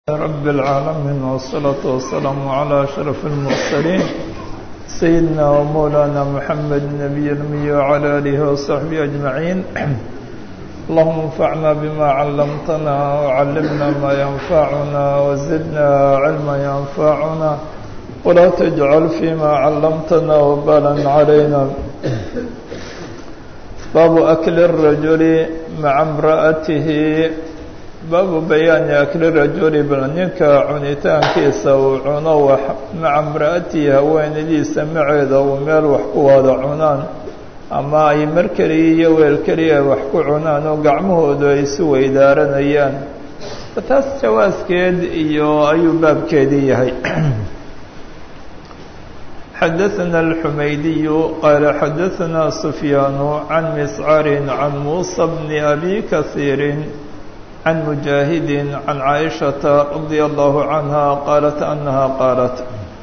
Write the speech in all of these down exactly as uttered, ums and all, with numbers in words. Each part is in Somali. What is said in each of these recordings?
رب العالمين والصلاة والسلام على أشرف المرسلين سيدنا ومولانا محمد النبي الأمي وعلى آله وصحبه أجمعين. اللهم انفعنا بما علمتنا وعلمنا ما ينفعنا وزدنا علما ينفعنا ولا تجعل فيما علمتنا وبالا علينا. باب أكل الرجل مع امرأته. baabu bayaani akli rajuli bal ninka cunitaankiisa uu cuno wax maca imra'atihi haweenadiisa maceeda uu meel wax ku wada cunaan ama ay mar keliya iyo weel keliya wax ku cunaan oo gacmahoodu ay isu weydaaranayaan. taas jawaaskeed iyo ayuu baabkeedii yahay. xadaثana الحumaydiy qaala xadaثana سufyaan can miscar can muuسى bn abi kaثيir عن مجاهد عن عائشة رضي الله عنها قالت أنها قالت.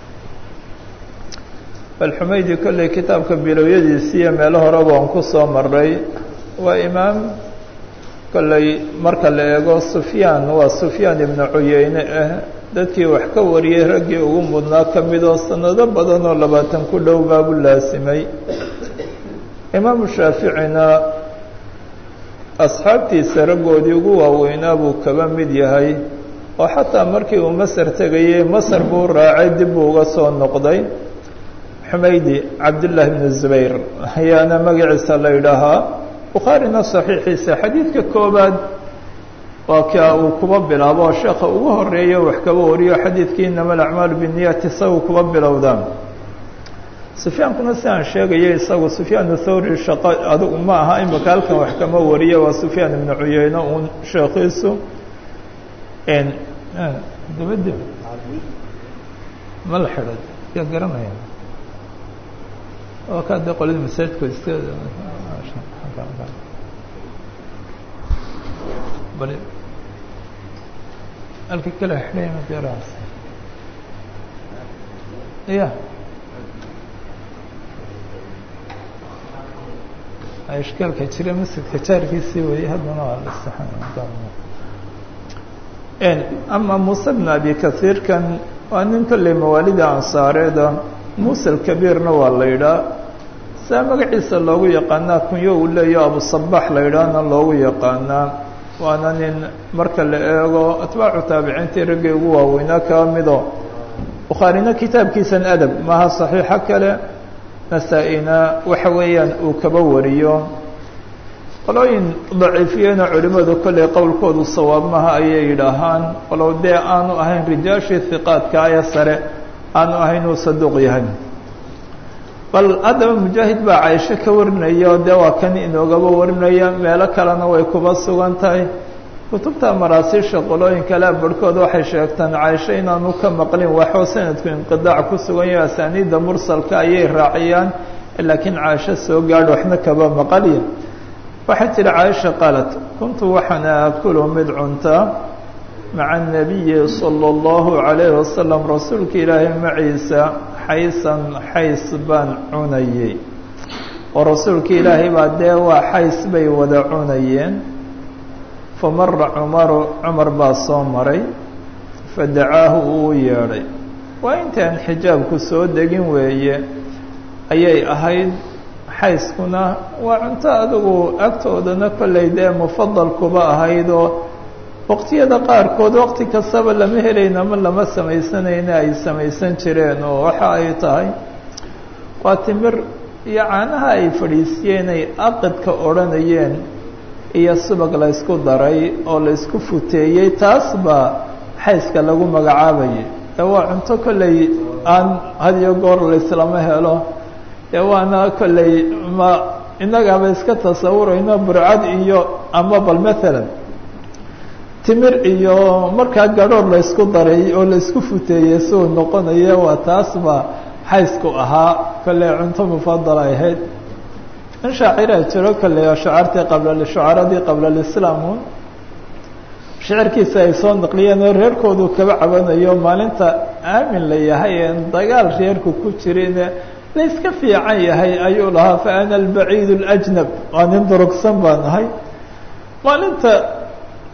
الحميدي كل كتاب كبير يديسي meelo horeba aan ku soo maray waa imaam kallay marka la eego Sufyaan waa Sufyaan ibn Uyayne ah dadkii wax ka wariyay raggii ugu mudnaa ka mid oo sanado badan oo labaatan ku dhow baabu laasimay. imaam Shaafiicina asxaabtiisa raggoodii ugu waaweynaa buu kaba mid yahay oo xataa markii uu masar tegayey masar buu raacay dib buu uga soo noqday. xumaydi cabdullaahi bnu zubayr ayaana magaciisa la yidhaahaa. bukhaarina saxiixiisa xadiidka koobaad waa ka uu kuba bilaabo sheekha ugu horeeya wax kaba wariyo xadiidkii inama alacmaalu binniyaati isagu kuba bilowdaan. sufyaankuna si aan sheegayay isagu sufyaan thawri shaqo adigu ma aha imaka halkan wax kama wariyo waa sufyaan ibnu cuyayne uun sheekhiisu dabadi ma la xidhay yaa garanaya oo kaade qolada masaajidku iska bal halka kale xidhay ma garas ya ishkaalka jira masjidka jaarkiisii weeye haddana waa la saxan. ama muuse bn abi kahiirkan waa nin kolley mawaalida ansaareeda muuse alkabiirna waa la yidhaa saa magaciisa loogu yaqaanaa kunyo uu leeyo abusabax la yidhaahna loogu yaqaanaa. waana nin marka la eego atbaacu taabiciintii raggay ugu waaweynaa kaa mido bukhaarina kitaabkiisan adab maaha saxiixo kale nasaa-ina waxa weeyaan uu kaba wariyo. qolooyin daciifiyeyna culimmadu kolley qowlkoodu sawaab maha ayay yidhaahaan walow dee aanu ahayn rijaashii hiqaadka aya sare aanu ahayn uu saduuq yahay. bal haddaba mujaahid baa caisho ka warinaya dee waa kan inoogaba warinaya meelo kalena way kuba sugan tahay. kutubta maraasiisha qolooyin kale barhkood waxay sheegtaan caisho inaanu ka maqlin waxoo sanadku inqidaac ku sugan yahay asaaniidda mursalka ayay raaciyaan laakiin caisho soo gaadh waxna kaba maqalya. waxay tihi caaisha qaalat kuntu waxaan aakulu mid cuntaa maca الnabiyi salى اllahu عalayhi wasalam rasuulka ilaahay maciisa xaysan xays baan cunayey oo rasuulka ilaahay baa dee waa xays bay wada cunayeen. famara cumaru cumar baa soo maray fadacaahu uu yeedhay. waa intaan xijaabku soo degin weeye ayay ahayd. xayskuna waa cunto adigu agtoodana kolley dee mufadal kuba ahayd oo waqtiyada qaarkood waqti kastaba lama helayn ama lama samaysanayna ay samaysan jireen oo waxa ay tahay waa timir iyo caanaha ay fadhiisiyeen ay aqidka odhanayeen iyo subag la ysku daray oo la isku futeeyey taas baa xayska lagu magacaabayay. ee waa cunto kolley aan hadiyo goor laislama helo ee waana kolley ma innagaaba iska tasawurayno burcad iyo ama bal maalan timir iyo markaa gadhoor la ysku daray oo la isku futeeyey suu noqonaya waa taas baa xaysku ahaa kolley cunto mufadal ay ahayd. in shaaciraa jiro kolley oo shacaartii qabla shucaradii qabla alislaamun shicirkiisa ay soo naqliyeen oo reerkoodu kaba cabanayo maalinta aamin la yahay een dagaal reerku ku jirin la iska fiican yahay ayuu lahaa fa ana albaciid اlajnab waa nin durugsan baan ahay. maalinta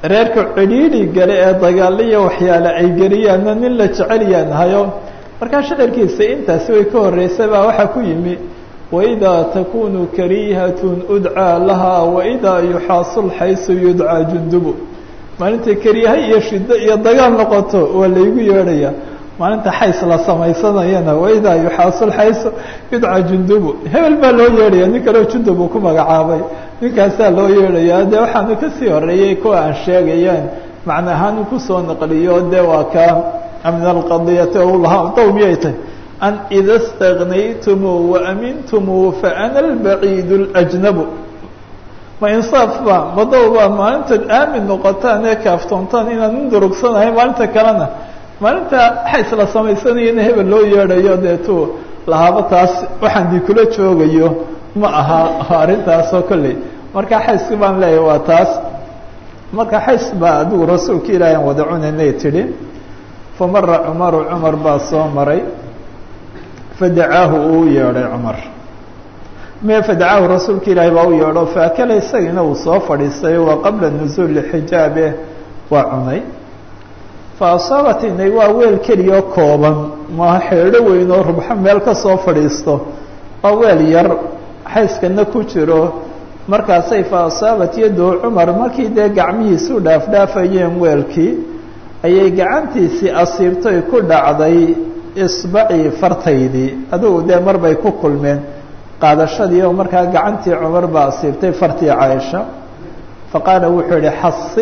reerka cidhiidhi gale ee dagaaliya waxyaale ay geliyaanna nin la jecel yaan hayo markaa shicirkiisa intaasi way ka horreysay baa waxaa ku yimi waidaa takunu kariihatun udcaa lahaa waidaa yuxaasul xaysu yudcaa jundubu maalinta kariiha iyo shiddo iyo dagaal noqoto waa laygu yeedhaya maalinta xays la samaysanayana waidaa yuxaasul xaysu yudcaa jundubu hebel baa loo yeedhaya nin kaleo jundub uu ku magacaabay ninkaasaa loo yeedhaya dee waxaana kasii horeeyey kuwa aan sheegayaan macna ahaan u kusoo naqliyo dee waa kaa min alqadiyati o lahaa dawmiyay tahay an ida اstagnaytumuu waamintumuu faana albaciid اljnabu ma insaaf ba madow baa maalintaad aamin noqotaan ee kaaftoontaan inaad nin durugsanahay maalinta kalena maalinta xays la samaysanayana hebel loo yeedhayo deetuu lahaaba taas waxaan dii kula joogayo ma aha arrintaasoo kolley marka xayski baan leeyahay waa taas marka xays baa adigu rasuulka ilaahi aan wada cunaynay tidhi famara cumaru cumar baa soo maray fadacaahu uu yeedhay cumar me fadacaahu rasuulka ilaahi baa u yeedho faakala isagiina uu soo fadhiistay waa qabla nuzuuli xijaabe waa cunay fa asaabatinay waa weel keliya kooban maaha xeedho weyn oo rubxo meel ka soo fadhiisto waa weel yar xayskana ku jiro markaasay fa asaabat yaduu cumar markii dee gacmihiisu dhaafdhaafayeen weelkii ayay gacantiisii asiibtay ku dhacday isbacii fartaydii adigu dee mar bay ku kulmeen qaadashadii oo markaa gacantii cumar baa asiibtay fartii caaisha faqaala wuxuu yihi xasi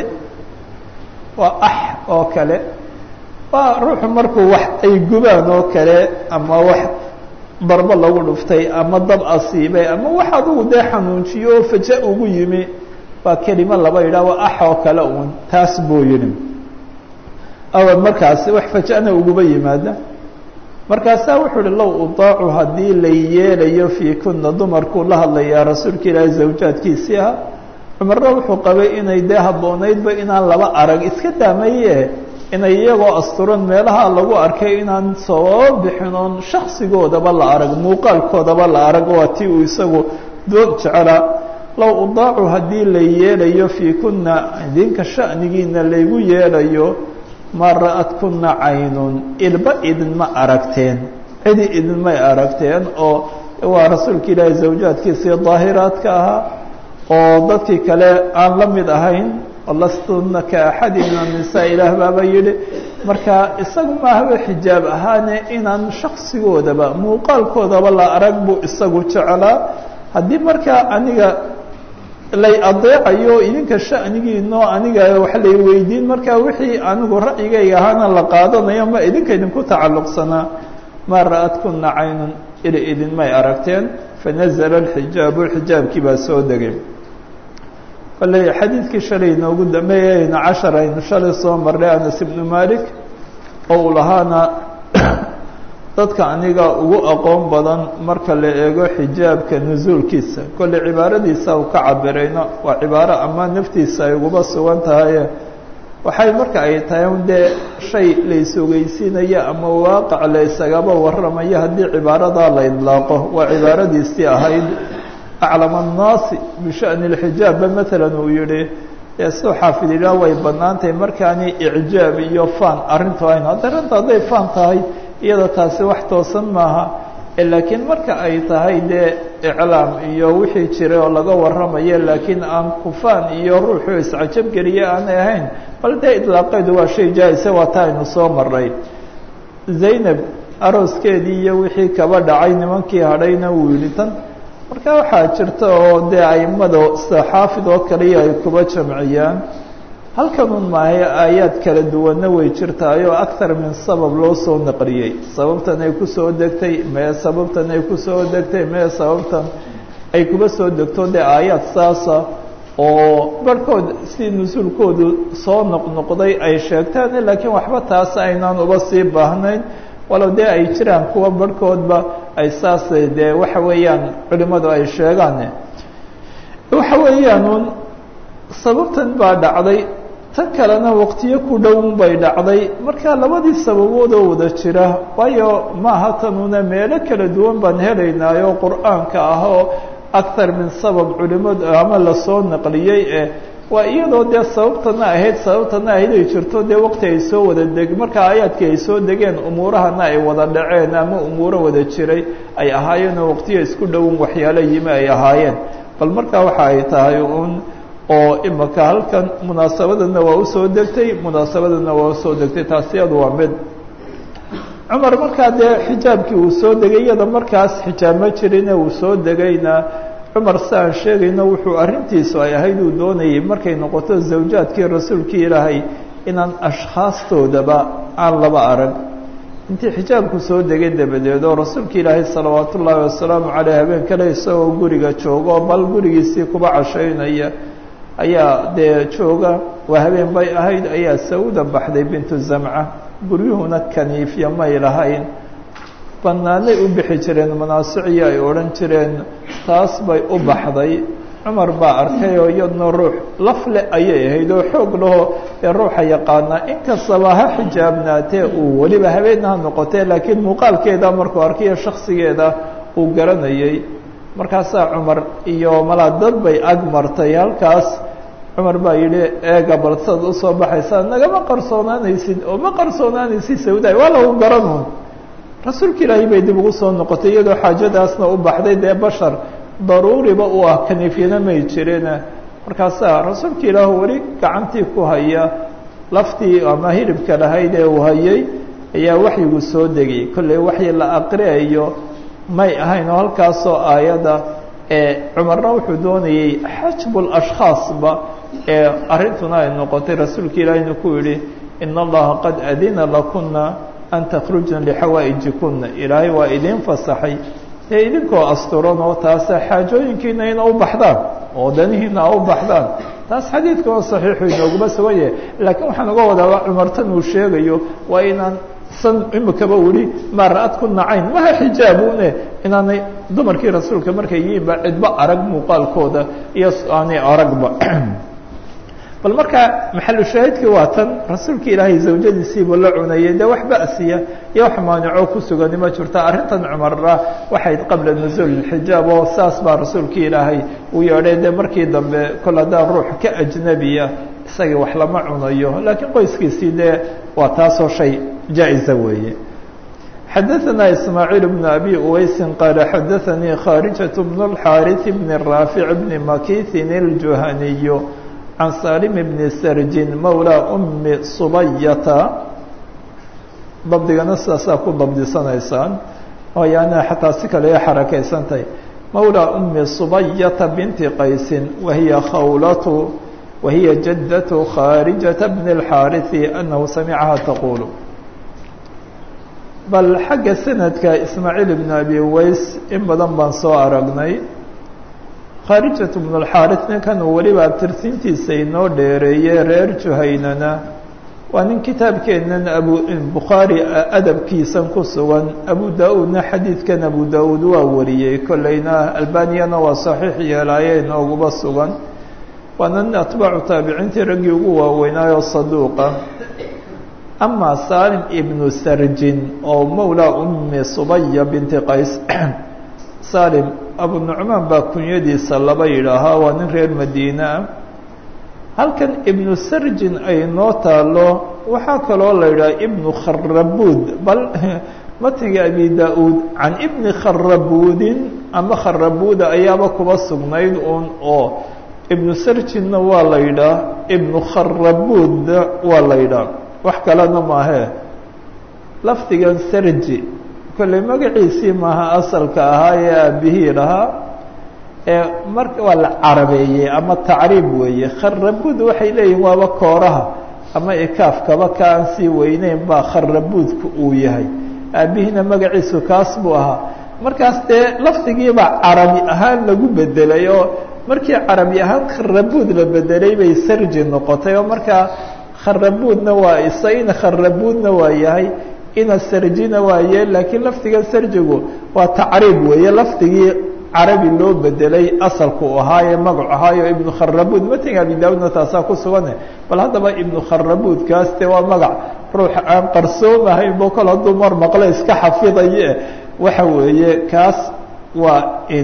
waa ax oo kale waa ruuxu markuu wax ay gubaan oo kale ama wax darbo lagu dhuftay ama dab asiibay ama wax adigu dee xanuunjiyo oo faja ugu yimi waa kelimo laba yidhah waa ax oo kale uun taas buu yidhi awal markaasi wax fajana uguba yimaada markaasaa wuxuu uhi low udaacu haddii la yeelayo fii kuna dumarkuu la hadlayaa rasuulka ilaahi zawjaadkiisii ah cumarna wuxuu qabay inay dee habboonaydba inaan laba arag iska daamaye inay iyagoo asturan meelaha lagu arkay inaan soo bixin oon shaksigoodaba la arag muuqaalkoodaba la arag waa tii uu isagu dood jecelaa low udaacu haddii la yeelayo fii kuna idinka sha'nigiina laygu yeelayo ma ra'ad kuna caynun ilba idinma aragteen cidi idinmay aragteen oo waa rasuulka ilaahi zawjaadkiisii daahiraadka ahaa oo dadkii kale aan la mid ahayn lastunna ka axadi min annisaa ilaah baaba yidhi marka isagu maahaba xijaab ahaane inaan shaksigoodaba muuqaalkoodaba la arag buu isagu jecelaa haddii markaa aniga lay adeecayo idinka sha'nigiinoo aniga wax lay weydiin markaa wixii anigu ra'yigayga ahaana la qaadanayo ma idinka idinku tacalluqsanaa maa ra'ad kuna caynun ili idinmay aragteen fanazala alxijaabu xijaabkii baa soo degay kolley xadiidkii shalay inoogu dameeyeyna cashar aynu shalay soo marnay anas ibnu malik oo uu lahaana dadka aniga ugu aqoon badan marka la eego xijaabka nusuulkiisa kolley cibaaradiisa uu ka cabirayno waa cibaaro ama naftiisa ay uguba sugan tahaye waxay marka ay tahay un dee shay la isogeysiinayo ama waaqac la isagaba warramayo haddii cibaaradaa la idlaaqo waa cibaaradiisii ahayd aclam annaasi bisha'ni lxijaabba maalan uu yihi ee soo xaafid yidhaah way bannaantahay markaani icjaab iyo faan arrintu aynu hadda arrinta hadday faan tahay iyada taasi wax toosan maaha laakiin marka ay tahay dee iclaam iyo wixii jiray oo laga warramayo laakiin aan kufaan iyo ruuxuu iscajab geliye aanay ahayn bal dee idlaaqeedu waa shay jaa-isa waa taa aynu soo maray zaynab arooskeedii iyo wixii kaba dhacay nimankii hadhayna wuu yidhi tan marka waxaa jirta oo dee aimada sida xaafid oo kaliya ay kuba jamciyaan halkanun maahay aayaad kala duwanna way jirtaayoo akthar min sabab loo soo naqliyey sababtan ay kusoo degtay mee sababtan ay kusoo degtay mee sababtan ay kuba soo degto dee aayaad saasa oo barhkood si nusuulkoodu soo noqnoqday ay sheegtaan laakiin waxba taas aynaan uba sii baahnayn walow dee ay jiraan kuwa barhkoodba ay saas dee waxa weeyaan culimmadu ay sheegaan waxa weeyaan un sababtan baa dhacday tan kalena waqtiyo ku dhown bay dhacday marka labadii sababoodoo wada jira waayo maaha tanuna meelo kala duwan baan helaynaayo qur-aanka ah oo akthar min sabab culimadu ama lasoo naqliyey eh waa iyadoo dee sababtana ahayd sababtana ahayd ay jirto dee waqti ay soo wada deg markaa aayaadkii ay soo degeen umuurahana ay wada dhaceen ama umuuro wada jiray ay ahaayeenoo waqtiya isku dhowan waxyaalo yimi ay ahaayeen bal markaa waxa ay tahay un oo imaka halkan munaasabadana waa usoo degtay munaasabadana waa usoo degtay taasi iyadu waa mid cumar markaa dee xijaabkii uu soo degay iyada markaas xijaab ma jirine uu soo degayna cumar si aan sheegayno wuxuu arrintiisu ay ahayd uu doonayay markay noqoto zawjaadkii rasuulkii ilaahay inaan ashkhaastoodaba aan laba arag intii xijaabku soo degay dabadeed oo rasuulka ilaahay salawaat ullaahi wasalaamu caleyh habeen kale isagoo guriga joogo bal gurigiisii kuba cashaynaya ayaa dee jooga waa habeen bay ahayd ayaa sawda baxday bintu zamca guryuhuna kaniifya may lahayn banaanay u bixi jireen manaasicii ay odhan jireen taas bay u baxday cumar baa arkay oo iyadna ruux lafle ayay ahayd oo xoog laho ee ruuxa yaqaanaa inkastaba ha xijaabnaatee uu weliba habeenna ha noqotee laakiin muuqaalkeeda markuu arkayo shaksigeeda uu garanayay markaasaa cumar iyo malaa dad bay ag martay halkaas cumar baa yidhi eega bal saad usoo baxaysaa nagama qarsoonaanaysid oo ma qarsoonaanaysid sawdaay waa lagu garanun rasuulka ilaahay bay dib ugu soo noqotay iyadoo xaajadaasna u baxday dee bashar daruuriba u ah kaniifyana may jirina markaasaa rasuulka ilaahu weli gacantii ku haya laftii ama hilibka lahayd ee uu hayay ayaa waxyigu soo degay kolley waxyi la aqriayo may ahayn oo halkaasoo aayadda ee cumarna wuxuu doonayey xajbul ashkhaasba ee arrintuna ay noqotay rasuulka ilaahayna ku yidhi ina allaha qad adina lakuna an takhrujna lixawaaijikuna ilaahay waa idiin fasaxay ee idinkoo asturan oo taasa xaajooyinkiina ina u baxdaan oo danihiina a u baxdaan taas xadiidkao saxiixu inooguma sugan yahay laakiin waxaan uga wadaa cumartan uu sheegayo waa inaan san imikaba weli maa ra-ad ku nacayn maha xijaabune inaanay dumarkii rasuulka markay yihiinba cidba arag muuqaalkooda iyo aanay aragba bal markaa maxalu shaahidkii waa tan rasuulka ilaahay zawjadiisiibu la cunayay dee wax ba'siya iyo wax maanico ku sugani ma jirta arrintan cumarra waxayd qabla nusuul xijaab oo saas baa rasuulka ilaahay uu yeedhay dee markii dambe kol haddaan ruux ka ajnabiya isagii wax lama cunayo laakiin qoyskiisii dee waa taasoo shay jaa-isa weeye xadaثna ismaaعiil bn abi uweysi qaala xadaثanii kharijaة bn اlxaariث bn raafic bni makiihin اljuhaniy can salim bni sarjin mawlaa umi subayata dabdigana sidaasaa ku dabdisanaysaan oo yaani xataa si kale ay xarakaysantahay mawlaa umi subayata binti qaysin wahiya khawlatu wahiya jaddatu khaarijata bni اlxaariثi anahu samicaha taqulu bal xagga sanadka ismaaciil ibn abi uweys in badan baan soo aragnay khaarijat bnu اlxaariث ninkan uu weliba abtirsiintiisa inoo dheereeyey reer juhaynana waa nin kitaabkeennan abu bukhaari adabkiisan ku sugan abu da-uudna xadiidkan abu da-uud waa wariyey kolleyna albaniyana waa saxiix yeelaaye inooguba sugan waana nin atbaacu taabiciintii raggii ugu waaweynaayoo saduuqa ama salim ibnu sarjin oo mawlaa umi subaya binti qays salim abu nucmaan baa kunyadiisa laba yidhaahaa waa nin reer madiine ah halkan ibnu sarjin ay noo taalo waxaa kaloo la yidhaha ibnu kharabuud bal matiga abi da-uud can ibni kharabuudin ama kharabuuda ayaaba kuba sugnayd un oo ibnu sarjinna waa la yidhaah ibnu kharabuud waa la yidhaah wax kalena maahee lafdigan sarji kolley magaciisii maaha asalka ahaa ee aabihii lahaa ee marka waa la carabeeyey ama tacriib weeye kharabuud waxay leeyihin waaba kooraha ama ikaafkaba ka aan sii weyneyn baa kharabuudku uu yahay aabihiina magaciisu kaas buu ahaa markaas dee lafdigiibaa carabi ahaan lagu bedelay oo markii carabi ahaan kharabuud la bedelay bay sarji noqotay oo markaa kharabuudna waa isa ina kharabuudna waa yahay ina sarjina waaye laakiin lafdiga sarjigu waa tacriib weeye lafdigii carabi loo bedelay asalku ahaaye magac ahaayo ibnu kharabuud matiga abi daawudna taasaa ku sugane bal haddaba ibnu kharabuud kaas de waa magac ruux aan qarsoomahayn bo kol hadduu mar maqle iska xafidaye waxa weeye kaas waa in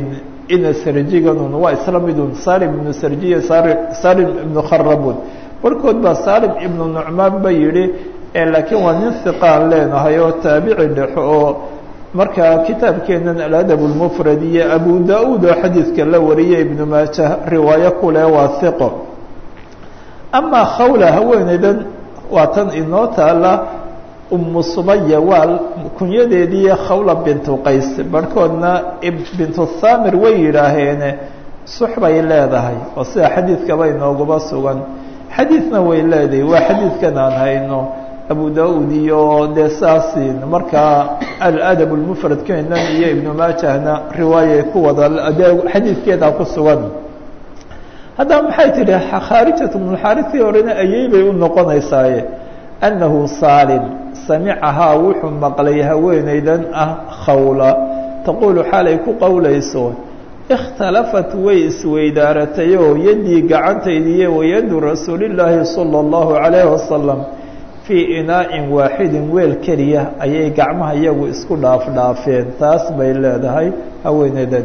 ina sarjiganun waa isla midun salim ibnu sarjiya salim ibnu kharabun barkood baa salim ibnu nucmaan ba yidhi laakiin waa nin hiqaan leenahay oo taabici dhexo oo markaa kitaabkeenan aladab lmufrad iyo abu da-uud oo xadiidka la wariyay ibnu maaja riwaayo ku leh waa hiqo amaa khawla haweeneydan waa tan inoo taala umu sumaya waa kunyadeedii khawla bintu qays barhkoodna bintu thamir way yidhaaheene sux bay leedahay oo sida xadiidkaba inooguba sugan xadiidna way leedahay waa xadiidkan aan hayno abu da-uud iyo dee saasiin markaa aladab lmufrad keenan iyo ibnu maajahna riwaayay ku wada dee xadiidkeedaa ku sugan haddaba maxay tidhi khaarijat bnuxaaritii horena ayey bay u noqonaysaaye annahu saalim samicahaa wuxuu maqlay haweeneydan ah khawla taquulu xaalay ku qowlayso ikhtalafat way isweydaaratay oo yaddii gacantaydiiyo wayaddu rasuulillaahi sala allahu calayhi wasalam fii inaa'in waaxidin weel keliya ayay gacmaha iyagu isku dhaaf dhaafeen taas bay leedahay haweeneydan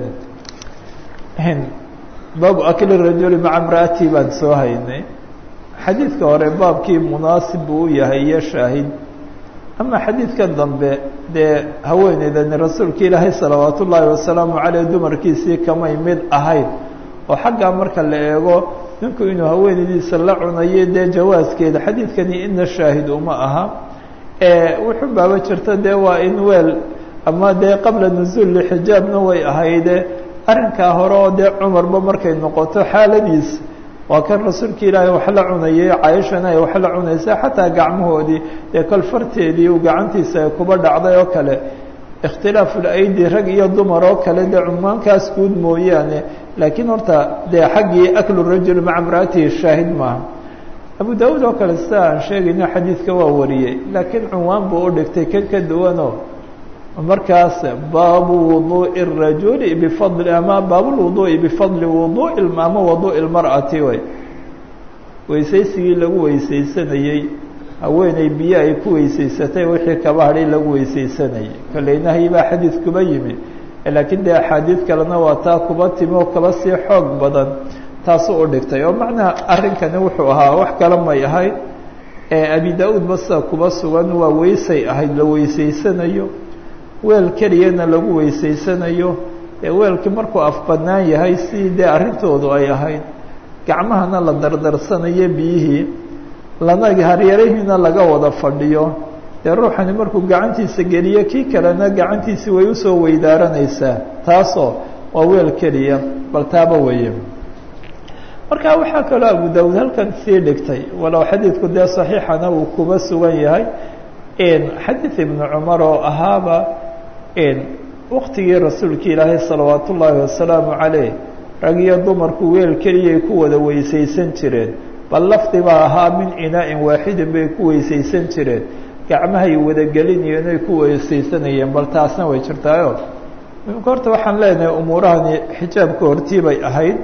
baabu akli rajuli maca imra'atii baan soo haynay xadiidka hore baabkii munaasib buu u yahay iyo shaahid ama xadiidka dambe dee haweeneydani rasuulka ilaahay salawaat ullaahi wasalaamu caleyh dumarkiisii kamay mid ahayn oo xaggaa marka la eego ninku inuu haweeneydiisa la cunayo dee jawaaskeeda xadiidkani ina shaahid uma aha wuxuu baaba jirta dee waa in weel ama dee qabla nuzuuli xijaabna way ahayde arrinkaa hore oo dee cumarba markay noqoto xaaladiisa waa kan rasuulka ilaahay wax la cunayay cayishana ay wax la cunaysa xataa gacmahoodii dee kol farteedii uu gacantiisa ay kuba dhacday oo kale ikhtilaaful aydi rag iyo dumar oo kale dee cunwaankaas guud mooyaane laakiin horta dee xaggii aklu rajul maca imra'atihi shaahid maaha abu da-uud oo kale sida aan sheegayno xadiidka waa wariyey laakiin cunwaan buu u dhigtay kan ka duwanoo markaas baabu wuduuءi الrajuli bifadli ama baabulwuduuءi bifadli wuduuءi ama waduuءi اlmarأati way weysaysigii lagu weysaysanayey haweeney biyo ay ku weysaysatay wixii kaba hadhay lagu weysaysanayay kolley nahyi baa xadiid kuba yimi laakiin dee axaadiid kalena waa taa kuba timi oo kaba sii xoog badan taasuu u dhigtay oo macnaha arrinkani wuxuu ahaa wax kale may ahayd abi da-uud ba sida kuba sugan waa weysay ahayd la weysaysanayo weel keliyana lagu weysaysanayo ee weelkii markuu afbannaan yahay si dee arrintoodu ay ahayd gacmahana la dardarsanayo biyihii lana haryarihiina laga wada fadhiyo dee ruuxani markuu gacantiisa geliyo kii kalena gacantiisi way usoo weydaaranaysaa taasoo waa weel keliya bal taaba weeye marka waxaa kaloo abu da-uud halkan sii dhigtay walow xadiidku dee saxiixana uu kuba sugan yahay xadiid ibnu cumar oo ahaaba waktigii rasuulka ilaahay salawaat ullaahi wasalaamu caleyh rag iyo dumarku weel keliyay ku wada weysaysan jireen bal lafdi baa ahaa min inaa'in waaxidin bay ku weysaysan jireen gacmahay wadagelinayeen ay ku weysaysanayeen bal taasna way jirtaayo imika horta waxaan leenahay umuurahani xijaabka hortii bay ahayd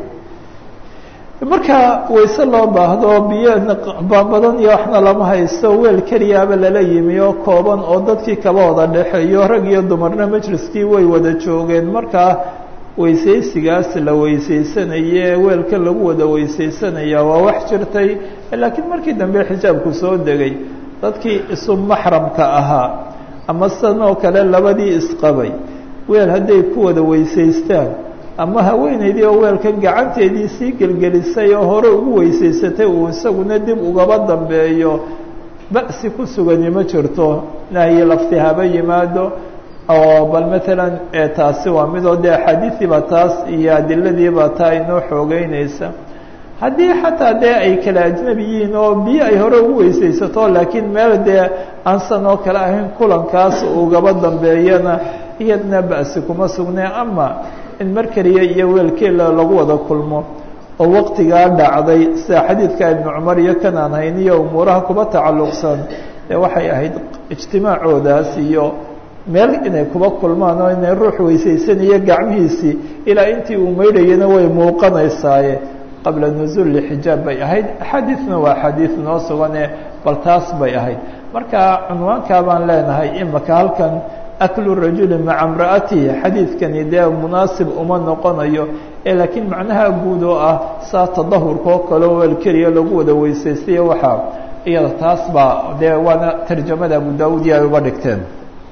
marka wayse loo baahdo biyo badan iyo waxna lama haysto weel keliyaaba lala yimi oo kooban oo dadkii kaba wada dhexeeyo rag iyo dumarna majliskii way wada joogeen markaa weysaysigaas la weysaysanaye weelka lagu wada weysaysanaya waa wax jirtay laakiin markii dambe xijaabku soo degay dadkii isu maxramka ahaa ama sidan oo kale labadii isqabay weel hadday ku wada weysaystaan ama haweeneydii oo weelkan gacanteedii sii gelgelisay oo hore ugu weysaysatay uu isaguna dib ugaba dambeeyo ba'si ku sugani ma jirto nahyi lafti haba yimaado oo bal maalan taasi waa midoo dee axaadiidiiba taas iyo adiladiiba taa inoo xoogeynaysa haddii xataa dee ay kala ajnabi yihiin oo biyo ay hore ugu weysaysato laakiin meel dee aansan oo kale ahayn kulankaas ugaba dambeeyana iyadna ba'si kuma sugnay ama in mar keliya iyo weelkeela lagu wada kulmo oo waqtigaa dhacday sida xadiidka ibnu cumar iyo kan aan hayn iyo umuuraha kuba tacalluqsan ee waxay ahayd ijtimaacoodaas iyo meel inay kuba kulmaan oo inay ruux weysaysanayo gacmihiisii ilaa intii uu maydhayana way muuqanaysaaye qabla nuzuul xijaab bay ahayd axaadiidna waa xadiid noo sugane bal taas bay ahayd marka cunwaankaa baan leenahay imaka halkan aklu rajuli maca imra'atihi xadiidkani dee munaasib uma noqonayo ee laakiin macnaha guud oo ah saa tadahurka oo kale weel keliya lagu wada weysaystayo waxaa iyada taas baa dee waana tarjamada abu daawud iyo ay uga dhigteen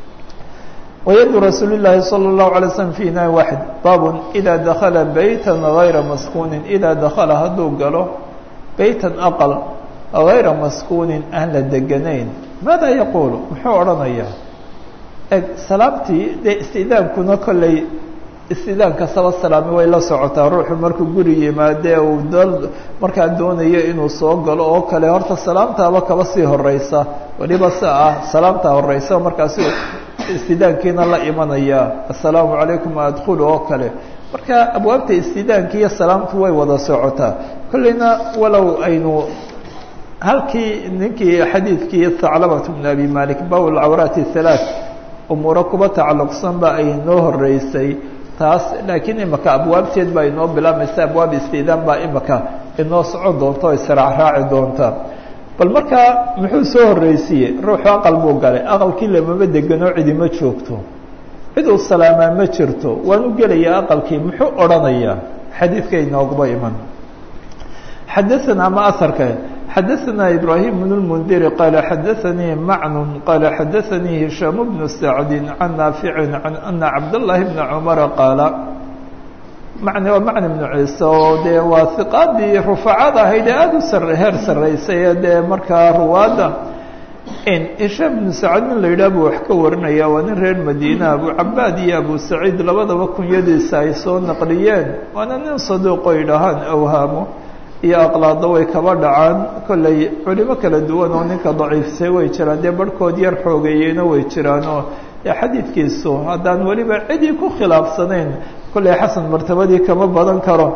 wayadu rasuuli llaahi salى الlahu عalay slm fi inaa waaxid baabun idaa dakala beytan gayra maskuunin idaa dakala hadduu galo beytan aqal gayra maskuunin aan la deganayn maada yaquulu muxuu odhanayaa eg salaamtii dee istidaankuna kolley istidaanka saba salaami way la socotaa ruuxu markuu guri yimaadee uu dal markaa doonayo inuu soo galo oo kale horta salaamtaaba kaba sii horeysa weliba si ah salaamtaa horeysa markaasi istidaankiina la imanaya assalaamu calaykum adkhulu oo kale marka abwaabta istidaanki iyo salaamtu way wada socotaa kolleyna walow aynu halkii ninkii xadiidkii thaclabat bn abi malik bawl cawraati halaaث umuuro kuba tacalluqsan ba ay noo horeysay taas laakiin imaka abwaabteed baa inoo bilaamaysa abwaab istidaan baa imaka inoo socon doonta o israacraaci doonta bal markaa muxuu soo horreysiye ruuxu aqal buu galay aqalkii lamama deganoo cidima joogto cid uu salaamaa ma jirto waan u gelayaa aqalkii muxuu odhanayaa xadiidka inoogaba iman xadaثana ama aharka xadaثana ibrahim bn اlmundiri qaala xadaثanii macnun qaala xadaثanii hishaam bnu sacdi can naaficin can ana cabdالlahi bna cumara qaala macni waa macni bnu ciise oo dee waa hiqaadii rufacada ahayd ee aada u sar heer sarreysay ee dee markaa ruwaadda in hishaam bnu sacd nin la yidhaah buu wax ka warinaya waa nin reer madiina abu cabaad iyo abu saciid labadaba kunyadiisa ay soo naqliyeen waana nin saduuqo yidhaahaan awhaamo iyo aqlaado way kaba dhacaan kolley culimo kala duwan oo ninka daciifsay way jiraan dee barhkood yar xoogeeyeyna way jiraan oo dee xadiidkiisu haddaan weliba cidii ku khilaafsanayn kolley xasan martabadii kama badan karo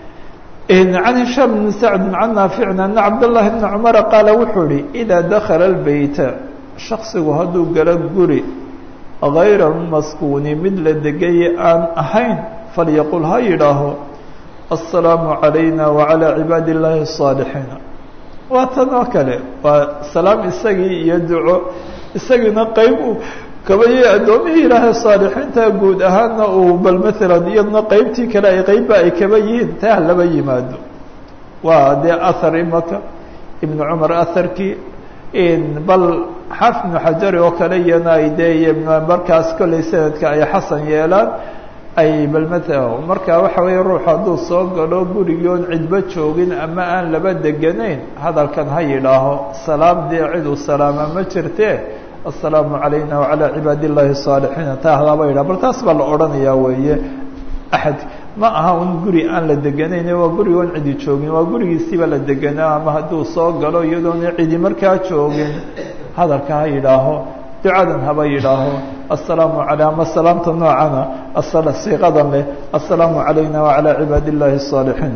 can hishaam bni sacdin can naaficin ana cabdاllahi bna cumara qaala wuxuu ihi idaa dakala اlbeyta shaksigu hadduu galo guri gayra maskuuni mid la degaya aan ahayn falyaqul ha yidhaaho aلsalaamu عalayna وعalى cibaadi اllahi الصaalixiin waa tan oo kale waa salaam isagii iyo duco isagiina qeyb uu kabayay addoomihii ilaahay saalixiinta guud ahaana uu bal maalan iyadna qeybtii kale ay qeybba ay kaba yihiin taa laba yimaado waa dee ahar imaka ibnu cumar aharkii bal xaaf ibnu xajari oo kale iyana ay dee markaas kolley sanadka ay xasan yeelaan ay bal maala marka waxa weeye ruux hadduu soo galo gurigii oon cidba joogin ama aan laba deganayn hadalkan ha yidhaaho salaam dee cid uu salaama ma jirtee aلsalaamu عalayna وعalى cibaadi الlahi الصaalixiina taa hadaaba yidhah bal taas baa la odhanayaa weeye axad ma aha un guri aan la deganayn waa guriga oon cidi joogin waa gurigiisiba la deganaa ama hadduu soo galo iyadoona cidi markaa joogin hadalka ha yidhaaho ducadan haba yidhaaho aلsalaamu alay ama salaamta noocana siiqadan leh aلsalaamu عalayna وعalى cibaadi الlahi الصaalixiin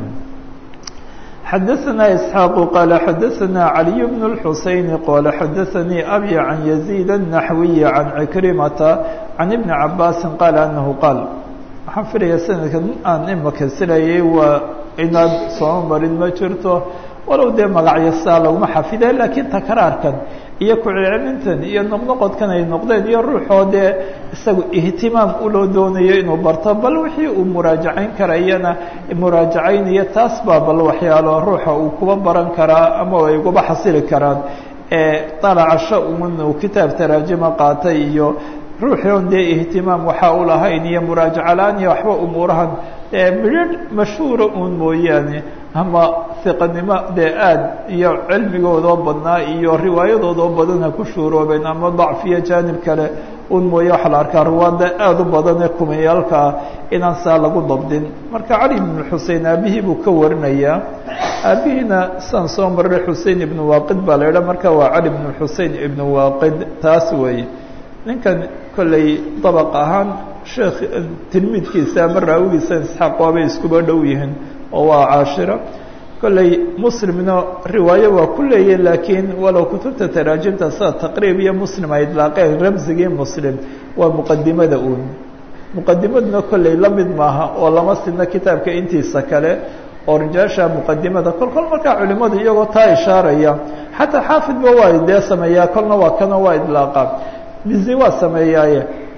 xadaثna isxaaq qaala xadaثana caliy bn اlxuseyn qaala xadaثanii abi can yaziid الnaxwiyi can cikrimata can ibni cabaasi qaala anahu qaal waxaan filaya sanadka aan imaka silayay waa inaad soo marin ma jirto walow dee magacyo saa laguma xafide laakiin takraarkan iyo ku-celcelintan iyo noqnoqodkan ay noqdeen iyo ruuxoo dee isagu ihtimaam uloo doonayo inuu barto bal wixii uu muraajacayn karayana muraajacaynayo taas baa bal waxyaalo ruuxa uu kuba baran karaa ama ay kuba xasili karaan dalacasho un uu kitaab taraajima qaatay iyo ruuxii on dee ihtimaam waxaa u lahayn iyo muraajaca la-aan iyo waxba umuurahan midhidh mashhuura uun mooyaane ama hiqanimo dee aad iyo cilmigoodoo badnaa iyo riwaayadoodoo badan ha ku shuuroobeen ama dacfiyo jaanib kale un mooye waxaa la arkaa riwaada aada u badan ee kumayaalkaa inaan saa lagu dabdin marka cali ibnu xusein aabihii buu ka warinayaa aabihiina saan soo maray xusein ibnu waaqid baa la idha marka waa cali ibnu xusein ibnu waaqid taas weeye ninkan kolley dabaq ahaan sheekh tilmiidkiisa ama raawigiisa isxaaq waabay iskuba dhow yihiin oo waa caashira kolley muslimna riwaayo waa ku leeya laakiin walow kutubta taraajimta sida taqriib iyo muslim ay idlaaqeen ramsigii muslim waa muqadimada uun muqadimaduna kolley la mid maaha oo lama sidna kitaabka intiisa kale oo rijaasha muqadimada kol kol markaa culimadu iyagoo taa ishaaraya xataa xaafidba waa dee sameeyaa kolna waa kana waa idlaaqa bizi waa sameeyaaye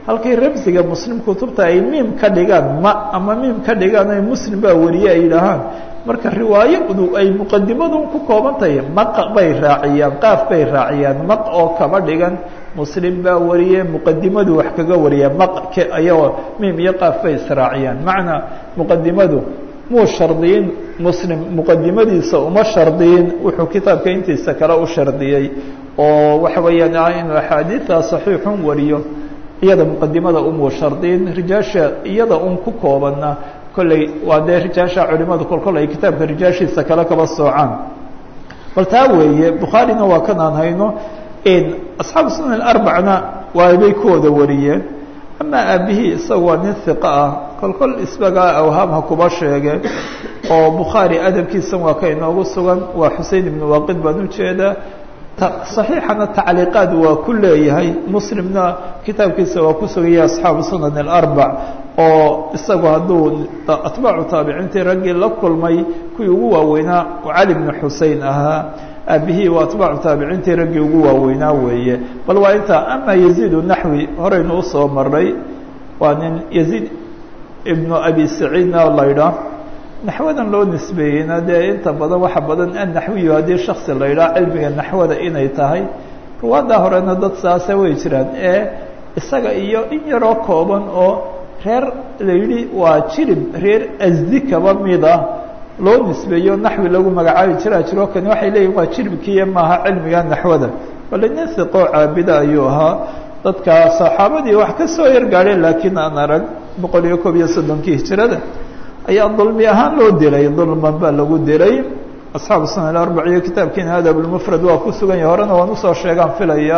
halkay ramsiga muslim kutubta ay miim ka dhigaan ma ama miim ka dhigaan ay muslim baa wariye ay yidhaahaan marka riwaayadu ay muqadimadu ku kooban tahay maq bay raaciyaan qaaf bay raaciyaan maq oo kama dhigan muslim baa wariye muqadimadu wax kaga wariya maq ayagoo miim iyo qaaf bay israaciyaan macna muqadimadu muu shardiyin muslim muqadimadiisa uma shardiyin wuxuu kitaabka intiisa kale u shardiyey oo waxa weeyaan inuu axaadiidta saxiixun wariyo iyada muqadimada umuu shardiyin rijaasha iyada un ku koobana kolley waa dee rijaasha culimadu kolkol ay kitaabka rijaashiisa kale kaba soocaan bal taa weeye bukhaarina waa kan aan hayno asxaabu sunan arbacna waabay ku wada wariyeen ama aabihii isaga waa nin hiqa ah kolkol isbagaa awhaamha kuba sheege oo bukhaari adabkiisan waa ka inoogu sugan waa xusein ibnu waaqid baan ujeedaa صaxiixana tacliiqaad waa ku leeyahay muslimna kitaabkiisa waa ku sugaya asxaabu sunan اlarbac oo isagu hadduu atbaacu taabiciintii raggii la kulmay kuwii ugu waaweynaa cali bnu xusein ahaa aabihii waa atbaacu taabiciintii raggii ugu waaweynaa weeye bal waa intaa ama yaziid naxwi horeynu usoo maray waa nin yaziid ibnu abi saciidna la ydhaah naxwadan loo nisbeeyeyna dee inta badan waxa badan annaxwiyu haddii shaksi la yidhaha cilmiga naxwada inay tahay ruwaaddaa horena dad saase way jiraan ee isaga iyo in yaroo kooban oo reer la yidhi waa jirib reer asdi kaba mida loo nisbeeyo naxwi lagu magacaabi jiraa jiro kani waxay leeyihin waa jiribkiiya maaha cilmiga naxwada bale nin hiqoo caabida ayuu ahaa dadka saxaabadii wax ka soo yargaadheen laakiin aan arag boqol iyo koob iyo soddonkii hijirada ayaa dulmi ahaan loo dilay dulman baa lagu dilay asxaabu sunan arbac iyo kitaabkiina adab lmufrad waa ku sugan yahay horena waan usoo sheegaan filaya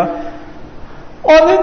oo nin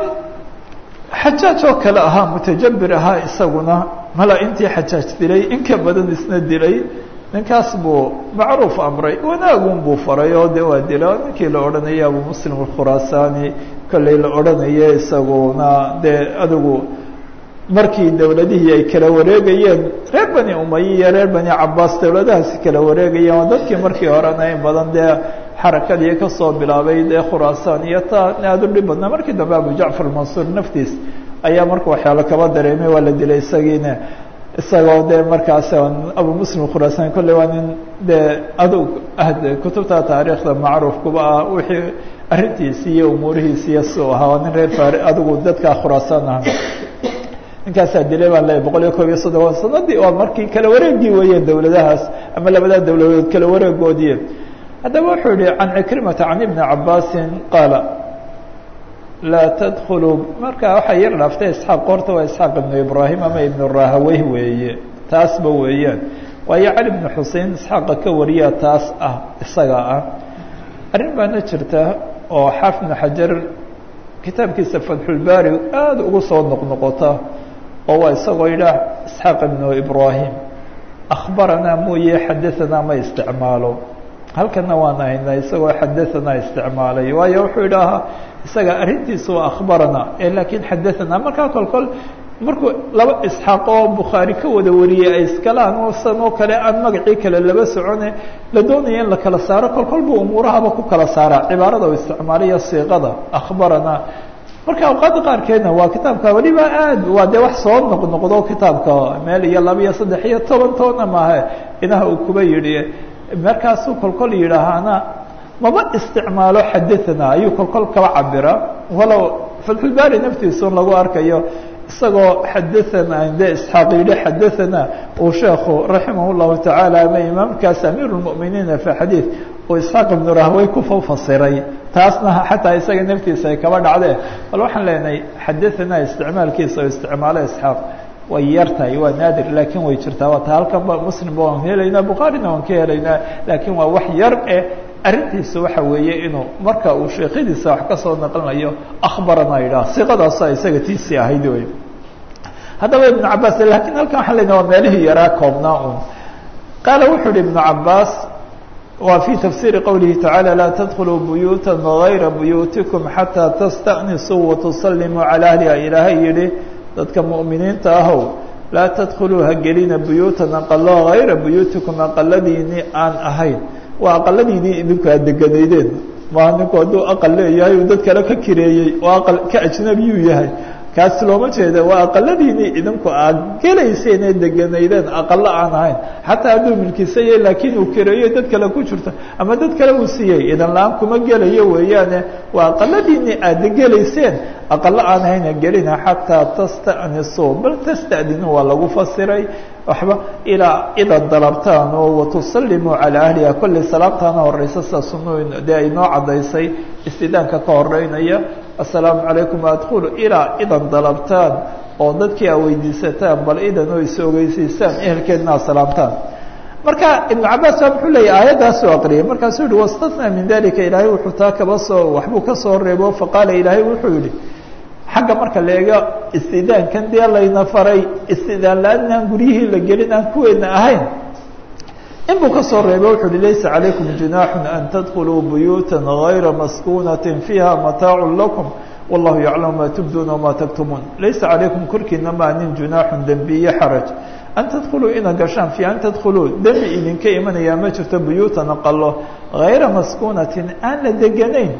xajaaj oo kale ahaa mutajabir ahaa isaguna mala intii xajaaj dilay in ka badan isna dilay ninkaas buu macruuf amray wanaagun buu faray oo de waa dila ninkii la odhanaya abu muslim alkhuraasani kolley la odhanaya isaguna dee adigu markii dawladihii ay kala wareegayeen reer bani umaya iyo reer bani cabaas dawladahaasi kala wareegayeen oo dadkii markii horena in badan dee xarakadii kasoo bilaabay dee khuraasaan iyo taa aada u dhib badnaa markii dambe abu jacfar mansuur naftiis ayaa marka waxyaalo kaba dareemay waa la dilay isagiina isagoo dee markaas abu muslim khuraasaan kolley waa nin dee adug ahd kutubta taariikhda macruuf kuba ah wixii arrintiisi iyo umuurihiisi iyo suu ahaa waa nin reer faar adigu dadka khuraasaan ah ninkaasaa dilay baan leeyahy boqol iyo koob iyo soddon sanadii waa markii kala wareegii weeyeen dawladahaas ama labadaa dawladood kala wareegoodii haddaba wuxuu yihi can cikrimata can ibni cabaasin qaala laa tadkuluu marka waxaa yar dhaaftay isxaaq horta waa isxaaq ibnu ibraahim ama ibnu rahawey weeye taasba weeyaan waayo cali bnu xusein isxaaqa ka wariya taas ah isaga ah arrin baana jirta oo xaafid ibnu xajar kitaabkiisa fatxulbaari aada ugu soo noqnoqota oo waa isagoo yidhaah isxaaq ibnu ibraahim akhbaranaa mooye xadaanaa ma isticmaalo halkana waan haynaa isagoo xadaanaa isticmaalay waayo wuxuu idhaahaa isaga arrintiisa waa akhbaranaa ee laakiin xadaanaa markaa kolkol markuu laba isxaaq oo bukhaari ka wada wariyey ay iskalaan oo san oo kale aan magacii kale laba socone la doonaya in la kala saaro kolkol buu umuurahaba ku kala saaraa cibaarada u isticmaalayo siiqada akhbaranaa marka awqaada qaarkeedna waa kitaabka weliba aad waa dee wax soo noqnoqdo kitaabka meel iyo laba iyo saddex iyo toban toonna maaha inaha uu kuba yidhi markaasuu kolkol yidhaahaana maba isticmaalo xadaanaa ayuu kolkol kaba cabira walow fatxulbaari naftiisu lagu arkayo isagoo xadaanaa de isxaaq yidhi xadaanaa uu sheekhu raximah llahu tacaala ama imaamkaas amiir lmuminiina fi xadiid oo isxaaq ibnu rahwey ku fasiray taasna xataa isaga naftiisa ay kaba dhacdeen bal waxaan leenahay xadaanaa isticmaalkiisa oo isticmaalo isxaaq way yar tahay waa naadir laakiin way jirtaa waa ta halkanba muslimba waan ka helaynaa bukhaarina waan ka helaynaa laakiin waa wax yar eh arrintiisa waxa weeye inuu marka uu sheekadiisa wax ka soo naqlinayo akhbarana yidhaah siqadaasa isaga tiisii ahayd wey haddaba ibnu cabaas lakiin halkan waxaan leenahay waa meelihii yaraa koobnaa un qaala wuxuu uhi ibnu cabaas waa fii tafsiiri qowlihi tacaala laa tadkuluu buyuuta gayra buyuutikum xataa tasta'nisuu watusallimuu calaa ahliha ilaahay yidhi dadka mu'miniinta ahow laa tadkuluu ha gelina buyuutan aqalo gayra buyuutikum aqaladiini aan ahayn waa aqaladiinii idinku aad deganaydeen maa ninku hadduu aqal leeyahay uu dad kale ka kireeyey oo aqal ka ajnabiyuu yahay kaas looma jeeda waa aqaladiinii idinku aad gelayseen ee deganaydeen aqalo aan ahayn xataa hadduu milkisayay laakiin uu kareeyo dad kale ku jirto ama dad kale uu siiyey idan la-aan kuma gelayo weeyaane waa aqaladiinii aad gelayseen aqalo aan ahayna gelina xataa tasta'nisuu bal tasta'dinu waa lagu fasiray waxba ilaa idan dalabtaan oo watusallimuu calaa ahliha kolley salaamtaana horeysa sida sunuu dee ay noo caddaysay istidaanka ka horeynaya assalaamu calaykum adkhulu ilaa idan dalabtaan oo dadkii a weydiisataan bal idan oo is ogeysiisaan ehelkeedna a salaamtaan marka ibnu cabaas baa muxuu leeyahy aayaddaasuu aqriyay markaasuu yihi wastatnaa min dalika ilaahay wuxuu taa kaba soo waxbuu ka soo reebo faqaala ilaahay wuxuu yihi xagga marka la eego istidaankan dee layna faray istidaan la-aanaan guryihii la gelin aan kuweena ahayn inbuu ka soo reebay wuxuu uhi laysa calaykum junaaxun an tadkuluu buyuutan gayra maskuunatin fiiha mataacun lakum wallahu yaclamu maa tubduuna wamaa taktumuun laysa calaykum korkiina maa nin junaaxun dembi iyo xaraj an tadkuluu ina gashaan fii an tadkuluu dembi idinka imanayaa ma jirto buyuutan aqalo gayra maskuunatin aan la deganayn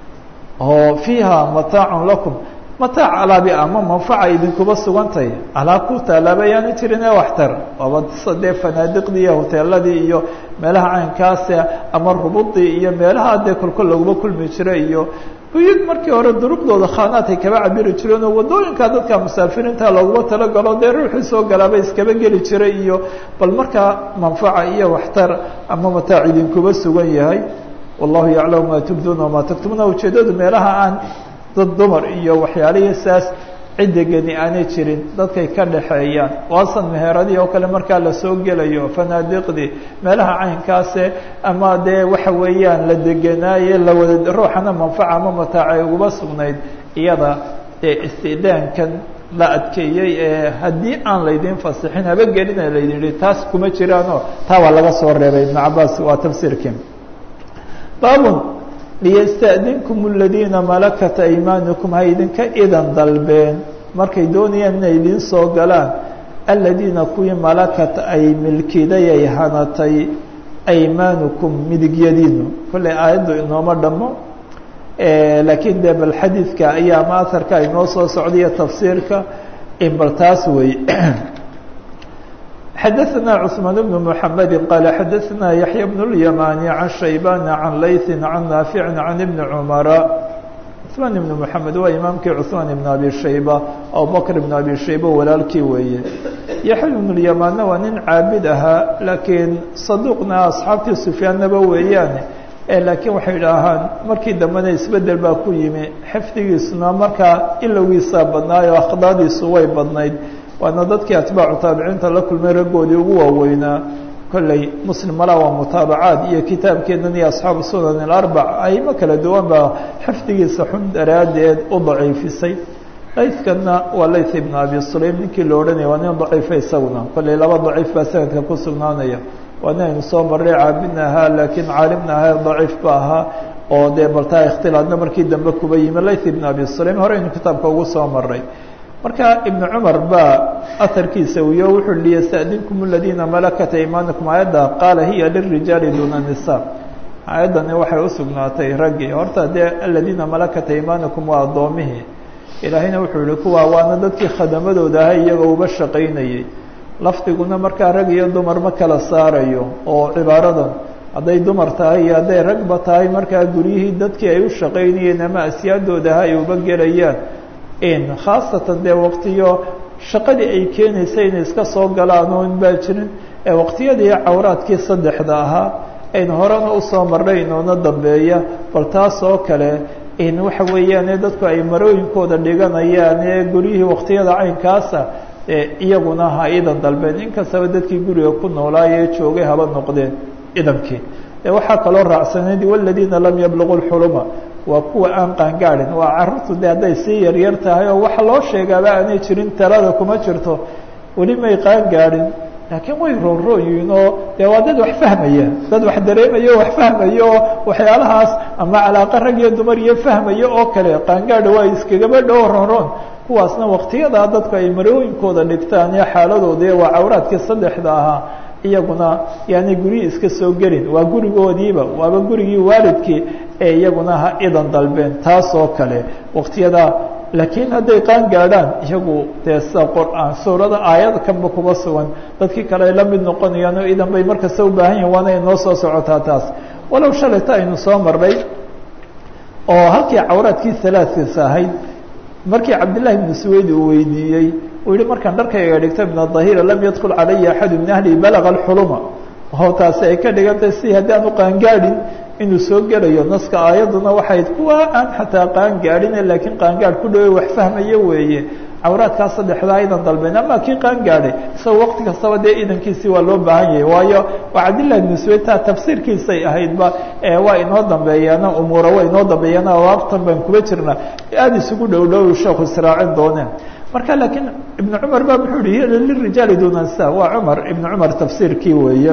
oo fiiha mataacun lakum mataac alaabi ama manfaca idinkuba sugantahay alaab ku taalaaba ayaana jirin ee waxtar waaba dee fanaadiqdii iyo hoteeladii iyo meelaha caynkaasi ama rubudii iyo meelaha dee kolkol laguma kulmi jiray iyo buyud markii hore duruqdooda khaanaadkay kaba cabiri jireen oo wadooyinka dadka musaafiriinta looguma talagalo dee ruuxii soo galaaba iskaba geli jiray iyo bal markaa manfaca iyo waxtar ama mataac idinkuba sugan yahay wallahu yaclamu maa tubduuna wamaa taktumuuna ujeedadu meelaha aan dad dumar iyo waxyaalihii saas ciddegani aanay jirin dadkay ka dhaxeeyaan waasan meheradii oo kale markaa lasoo gelayo fanaadiqdii meelaha caynkaase ama dee waxa weeyaan la deganaaye lawada ruuxana manfaca ama mataacay uguba sugnayd iyada dee istidaankan la adkeeyey ee haddii aan laydin fasixin haba gelina laydin yihi taas kuma jiraanoo taa waa laga soo reebay ibnu cabaas waa tafsiirkii baabun liyasta'dinkum aladiina malakat aymaanukum ha idinka idan dalbeen markay doonayaan inay idiin soo galaan aladiina kuwii malakat ay milkiday ay hanatay aymaanukum midigyadiinu kolley aayaddu inooma dhammo laakiin dee bal xadiidka ayaa ama aharka inoo soo socdaiyo tafsiirka in bal taas wey xadaثna cثmaan بن محamedi qaal xadaثna yaحya بن اليamani can shaybana can layثi can naafici can ibni cumara cثmaan ibn mحamed waa imaamkii cثmaan ibn abi shayba abubakr ibn abi shayba walaalkii weeye yaxya ibn الyamanna waa nin caabid ahaa laakiin saduuqna asxaabtii sufyaannaba weeyaane laakiin waxay idhaahaan markii dambena isbedel baa ku yimi xifdigiisuna markaa ilowgiisaa badnaayo akhdaadiisu way badnayd waana dadkii atbaacu taabiciinta la kulmay raggoodii ugu waaweynaa kolley muslim malaa waa mutaabacaad iyo kitaabkeedan iyo asxaabu sunan alarbac aymo kala duwan baa xifdigiisa xun daraaddeed u daciifisay layskana waa layth ibn abi sulaym ninkii la odhanaya waa nin daciifa isaguna kolley laba daciif baa sanadka ku sugnaanaya waa nin aynu soo marray caabidna ahaa laakiin caalimna ahaa daciif ba ahaa oo dee baltaa ikhtilaadna markii dambe kuba yimi layth ibn abi sulaym hore aynu kitaabka ugu soo maray marka ibnu cumar baa aharkiisa wiyo wuxuu liyasta'dinkum aladiina malakat aymaanakum aayadda qaala hiya lirijaali duuna nisaa aayaddani waxay u sugnaatay raggii horta dee aladiina malakat aymaanakum waa addoomihii ilaahayna wuxuu yihi kuwaa waana dadkii khadamadooda ahay iyagoo uba shaqaynayay lafdiguna markaa rag iyo dumar ma kala saarayo oo cibaaradan hadday dumar tahay iyo hadday ragba tahay markaa guryihii dadkii ay u shaqaynayeen ama asyaadooda aha ay uba gelayaan khaasatan dee waqtiyo shaqadii ay keenaysa inay iska soo galaan oo in baa jirin ee waqtiyadii cawraadkii saddexda ahaa ayn horena usoo marnay inoona dambeeya bal taas oo kale in waxa weeyaan dadku ay marooyinkooda dhiganayaan ee guryihii waqtiyada caynkaasa iyaguna ha idan dalbeen inkastaba dadkii guriga ku noolaayee joogay haba noqdeen idankii waxaa kaloo raacsanayd waladiina lam yabluqu lxuluma waa kuwa aan qaangaadhin waa carruurtu de hadday sii yaryar tahay oo waxa loo sheegaaba aanay jirin talada kuma jirto weli may qaangaadhin laakiin way roonrooyiin oo dee waa dad wax fahmaya dad wax dareemaya oo wax fahmaya oo waxyaalahaas ama calaaqa rag iyo dumar iyo fahmaya oo kale qaangaadha waa iskagaba dhow roonroon kuwaasna waqtiyadaa dadku ay marooyinkooda dhigtaan iyo xaaladoodii waa cawraadkii saddexda ahaa iyaguna yaani gurihii iska soo gelin waa gurigoodiiba waaba gurigii waalidkii ee iyaguna ha idan dalbeen taas oo kale waqtiyada laakiin hadday qaan gaadhaan iyagu dee sida qur-aan suurada aayad kanba kuba sugan dadkii kale ay la mid noqonayaan oo idan bay markasta u baahan yihin waana inoo soo socotaa taas walow shalayta aynu soo marnay oo halkii cawraadkii salaadkiisa ahayd markii cabdillahi ibnu suweyd uu weydiiyey uu yihi markaan dharkayga dhigta min adahira lam yadkul calaya axadu min ahli balaga alxuluma oo taasi ay ka dhigantay si haddii aan u qaangaadhin inuu soo gelayo naska aayadduna waxayd kuwa aan xataa qaangaadhine laakiin qaangaadh ku dhawe wax fahmayo weeye cawraadkaas saddexdaa idan dalbeen ama kii qaangaadhay isagoo waqti kastaba dee idankiisii waa loo baahan yahay waayo waa cabdillahi ibnu suweyd taa tafsiirkiisay ahaydba waa inoo dambeeyaana umuura waa inoo dambeeyaana abaabtan baan kuba jirna aada isugu dhow dhow sheekhu israacin dooneen marka laakiin ibnu cumar ba muxuu yihi lirijaali duna nisa waa cumar ibnu cumar tafsiirkii weeye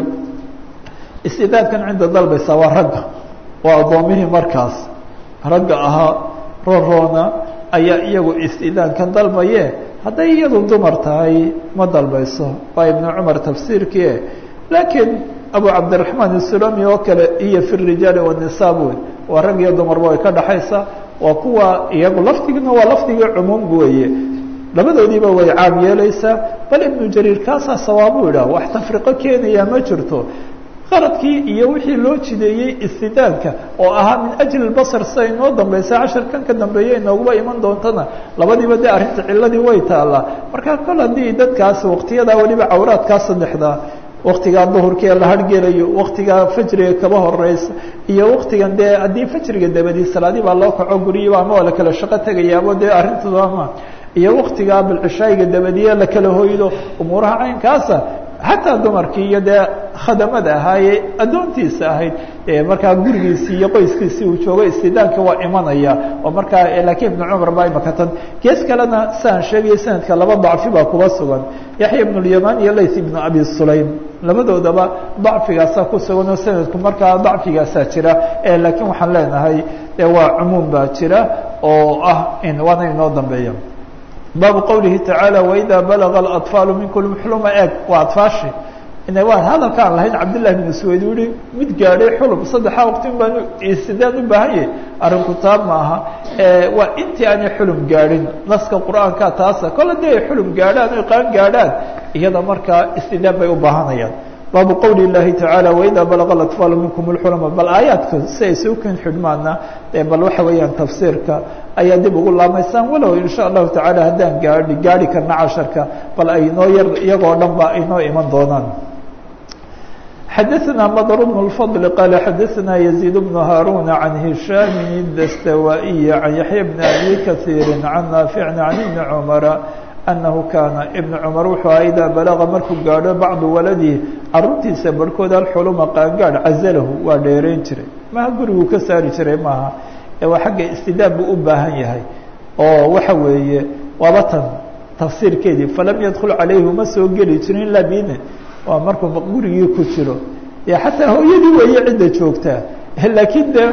istidaadkan cinda dalbaysa waa ragga waa addoomihii markaas ragga ahaa roroona ayaa iyagu istidaankan dalbaye hadday iyadu dumar tahay ma dalbayso waa ibnu cumar tafsiirkii laakiin abu cabdiraxmaan isulami oo kale iyo fi rijaali wanisa buy waa rag iyo dumarba way ka dhaxaysa waa kuwa iyagu lafdigina waa lafdigii cumuum weeye labadoodiiba way caam yeelaysaa bal ibnu jariir kaasaa sawaabu idhaah wax tafriqo keenaya ma jirto qaradkii iyo wixii loo jideeyey istidaanka oo ahaa min ajli basar sida inoo dambaysa casharkan ka dambeeya inooguba iman doontana labadiiba dee arrinta ciladii way taallaa marka kol haddii dadkaas waqtiyadaa weliba cawraadkaa saddexdaa waktigaa duhurkii la hargelayo waktigaa fajriga kaba horeysa iyo waktigan dee haddii fajriga dabadii salaadii baa loo kaco guryiba ama waa la kala shaqo tegayaabo dee arrintu ama iyo waktigaa bilcishaayiga dabadiye la kala hoydo umuuraha caynkaasa xataa dumarkii iyo dee khadamada ahaayee addoontiisa ahayd markaa gurigiisii iyo qoyskiisii uu joogo istidaanka waa imanaya oo markaa laakiin ibnu cumar baa imakatan gees kalena saan sheegaya sanadka laba dacfi baa kuba sugan yaxya ibnu lyaman iyo layth ibnu abi sulaym labadoodaba dacfigaasaa ku sugan oo sanadku markaa dacfigaasaa jira laakiin waxaan leenahay dee waa cumuum baa jira oo ah in waana inoo dambeeya baabu qowlihi tacaala waida balaga aطfaalu minkum xuluma eeg waa adfaashi ina waa hadalkaan lahayn cabdillahi bnu suweyd u yihi mid gaadhay xulum saddexa waqtin baan istidaad u baahan yahay arrinku taa maaha waa intii aanay xulum gaadhin naska qur-aanka taasa kol haddii ay xulum gaadhaan oy qaan gaadhaan iyada markaa istidaad bay u baahanayaan baabu qowli اllahi tacaala waida balaga aطfaalu minkum اlxuluma bal aayaadka si ay suukin xidhmaana bal waxa weeyaan tafsiirka ayaa dib ugu laamaysaan walow in sha allahu tacaala haddaan gaadhi gaadhi karna casharka bal ay noo yar iyagoo dhan ba ay noo iman doonaan xadaثna mdr بن الفضل qال xadaثna يزيد بن هاrون عن هiشhام الdstawائي عن yaحyى بن أbي kaثير عن ناaفع عن بن cمر أنه kaana iبن cمر wuxuu aha idaa balغa markuu gaadho bacdu waladihi caruurtiisa barhkood alxuluma qaangaadh caزlahu waa dheerayn jiray maha guriguu ka saari jiray maaha ee waa xagga istidaab buu u baahan yahay oo waxa weeye waaba tan tafsiirkeedii falam yadkul calayhi uma soo geli jirin ilaa bidni waa markuu gurigii ku jiro e xataa hooyadii weeye cidda joogtaa laakiin de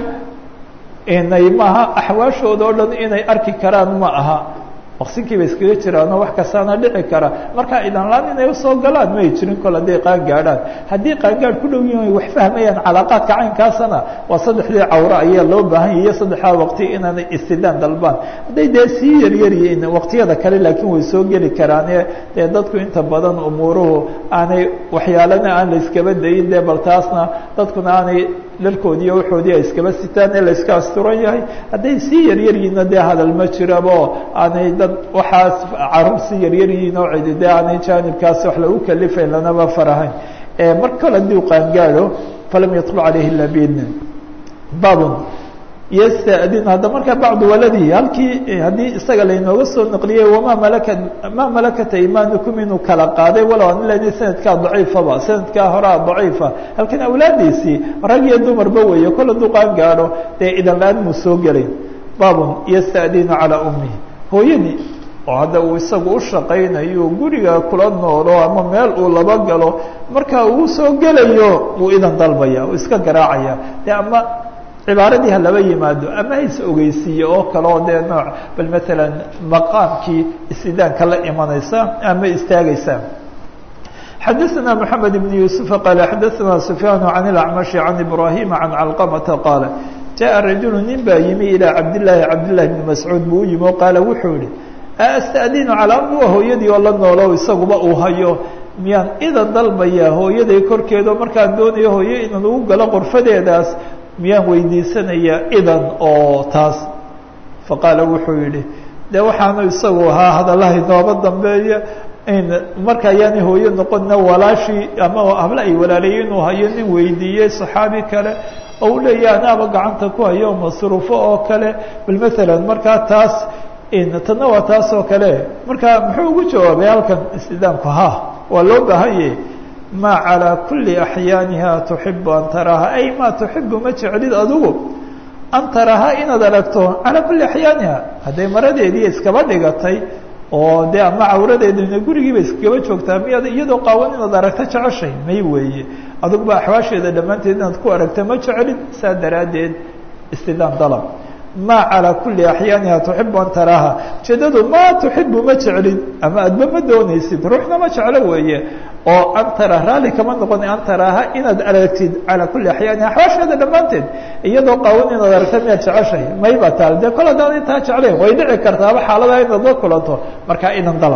inay maaha axwaashooda oo dhan inay arki karaan ma aha waqsinkii bay iskaga jiraanoo wax kastaana dhici kara markaa idanlaan inay usoo galaan may jirin kol hadday qaan gaadhaan haddii qaangaadh ku dhow yihin wax fahmayaan calaaqaadka caynkaasana waa saddexdii cawro ayaa loo baahan yahy iyo saddexdaa waqti inaanay istidaan dalbaan hadday dee sii yaryar yihiin waqtiyada kale laakiin way soo geli karaane dee dadku inta badan umuuruhu aanay waxyaalana aan la iskaba dayin dee bal taasna dadkuna aanay dharkoodii iyo waxoodii ay iskaba sitaan ee la iska asturan yahay hadday sii yaryar yihiinna dee hadal ma jirabo aanay dad waxaas caruur sii yaryar yihiin oo cidi dee aanay jaanibkaasi wax lagu kalifayn lanaba farahayn mar kale haddii u qaangaadho falam yadkul calayhi ila biidnin babun ystadin hadda markaa bacdu waladihi halkii haddii isaga laynooga soo naqliyey wamaa malaka maa malakata imaanukum inuu kala qaaday walow aan lena sanadkaa daciifaba sanadkaa horaa daciifa halkan awlaadiisii rag iyo dumarba weeye kol hadduu qaan gaadho dee idan la-aan muu soo gelay baabun yastadinu calaa ummihi hooyadii oo hadda uu isagu u shaqaynayo guriga kula noolo ama meel uu laba galo markaa uu soo gelayo wuu idan dalbaya uu iska garaacaya de ama cibaaradii ha laba yimaado ama hays ogeysiiye oo kale oo dee nooc bal maalan maqaamkii istidaanka la imanaysa ama istaagaysa xadaثna mحamed بن يوسف qال xadaثna سفyاn عن الأعمشh عن إبراهيم عن علقمة qاaل jaءa rajulu nin baa yimi ilaa cabdillaahi cabdillahi bni mascuud buu u yimi oo qaala wuxuu yihi asta'dinu calaa ummi waa hooyadii oo la noolo isaguba uu hayo miyaan idan dalbayaa hooyaday korkeedao markaan doonayo hooyo inan ugu galo qorfadeedaas miyaan weydiisanayaa idan oo taas faqaala wuxuu yidhi dee waxaanu isagu ahaa hadallaha inooba dambeeya marka ayaana hooyo noqonna walaashii ama habla ay walaalaye inuu hayo nin weydiiyey saxaabi kale oo u leeyahay anaaba gacanta ku hayo masruufo oo kale bal maalan markaa taas tanna waa taas oo kale marka muxuu ugu jawaabay halkan istidaamku ha waa loo baahanye ma calىa kuli axyaaniha tuxibu an taraaha ay ma tuxibu ma jeclid adigu an taraaha inaad aragto calaa kuli axyaaniha hadday maradeedii iskaba dhigatay oo dee ama cawradeedina gurigiiba iskaba joogtaa miyaad iyadoo qaawan inaad aragto jeceshay may weeye adugu ba axwaasheeda dhammaanteed inaad ku aragta ma jeclid saa daraaddeed istidaam dalab ma calىa kuli axyaaniha tuxibu an taraaha ujeedadu ma tuxibu ma jeclid ama adba ma doonaysid ruuxna ma jeclo weeye oo an tara raali kama noqon an taraaha inaad aragtid calaa kuli axyaaniha axwaasheeda dhammaanteed iyadoo qaawan inaad aragta miyaad jeceshay mayba taal dee kol hadaan intaa jeclayn way dhici kartaaba xaaladaha inaad la kulanto markaa inan dalab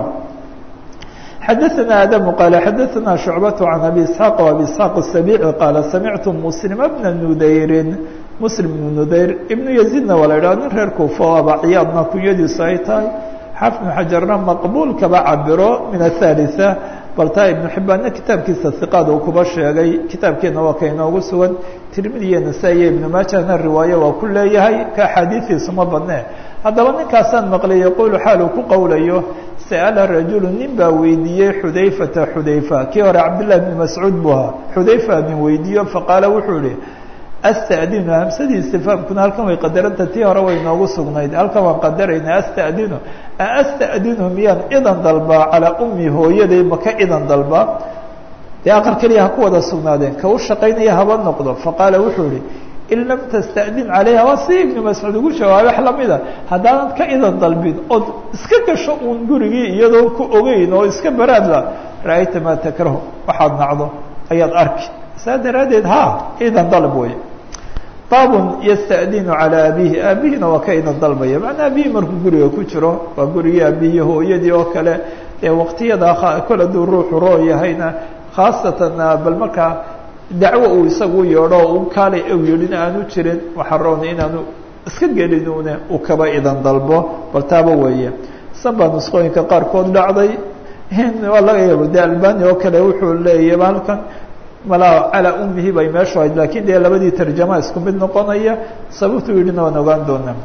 xadaثna adamu qaala xadaثna shucbaة can abi isxaaq o abi isxaaq الsabici qaala samictu muslima bna nudayrin muslim ibnu nudayr ibnu yaziidna waa la idhaha nin reer kuufa oo abaciyaadna kunyadiisu ay tahay xaafid ibnu xajarna maqbuul kaba cabiro min athalitثa baltaa ibnu xibbaanna kitaabkiisa hiqaad uu kuba sheegay kitaabkeena waa ka inoogu sugan tirmidi iyo nasaa-i iyo ibnu maajahna riwaayo waa ku leeyahay ka axaadiidiisu ma badne haddaba ninkaasaan maqlay yaquulu xaal uu ku qowlayo sa'ala rajulu nin baa weydiiyey xudayfata xudayfa kii hore cabdillahi bni mascuud buu ahaa xudayfa nin weydiiyo faqaala wuxuu ihi astadinu hamsadii istifaamkuna halkan way qadaranta tii hore way noogu sugnayd halkan waan qadarayna astadinu astadinu miyaan idan dalbaa calaa ummi hooyaday maka idan dalbaa dee aqal keliya ha ku wada sugnaadeen ka u shaqaynaya haba noqdo faqaala wuxuu ihi in lam tasta'din calayha waa si ibnu mascuud ugu jawaabay wax lamida haddaanad ka idan dalbin ood iska gasho uun gurigii iyadoo ku ogeyn oo iska baraadla ra'ayta maa takrahu waxaad nacdo ayaad arki saa daraaddeed ha idan dalb wey baabun yasta'dinu calaa abihi aabihina waa ka idan dalbaya macnaa aabihii markuu guriga ku jiro waa gurigii aabihii hooyadii oo kale ee waqtiyada kol hadduu ruuxu roo yahayna khaasatan bal markaa dacwo uu isagu yeedho u kaalay u yidhin aanu jirin waxaa roona inaanu iska gelinuune uu kaba idan dalbo bal taaba weeye san baa nusqooyinka qaarkood dhacday waa laga yaaba de albani oo kale wuxuu leeyaba halkan malaa calaa ummihi bay meeshu ahayd lakin dee labadii tarjama isku mid noqonaya sababtuu yidhina waan ogaan doonaa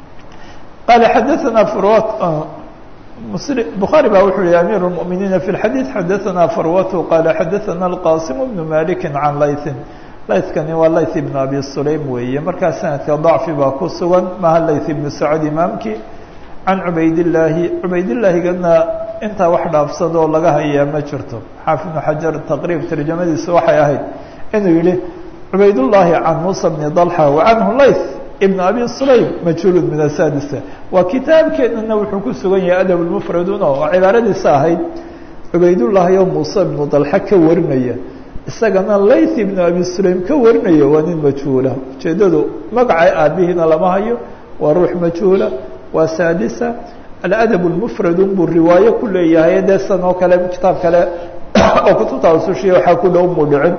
qaala xadaثana furwat mslim bukhaari baa wuxuu yihi amiir الmؤminiina fi اxadiiث xadaثana farwatu qaala xadaثana اlqasim bnu maliki can laythin laythkani waa layth ibn abi sulaym weeye markaa sanadka dacfi baa ku sugan maha layth ibnu sacd imaamki can cubaydillaahi cubaydillaahigana intaa wax dhaafsadoo laga hayaa ma jirto xaafid ibnu xajar taqriib tarjamadiisa waxay ahayd inuu yihi cubaydullaahi can muusa bni dalxa wa canhu layth ibn abi sulaym majhuulun min asadisa waa kitaabkeenana wuxuu ku sugan yahay adab lmufradun oo cibaaradiisa ahayd cubaydullaahi oo muuse ibnu dalxa ka warinaya isagana layth ibnu abi sulaym ka warinaya waa nin majhuula ujeedadu magaca aabihiina lama hayo waa ruux majhuula waa saadisa aladab lmufradun buu riwaayo ku leeyahay dee san oo kale kitaab kale oo kutubta usushiya waxaa ku dhow muu dhicin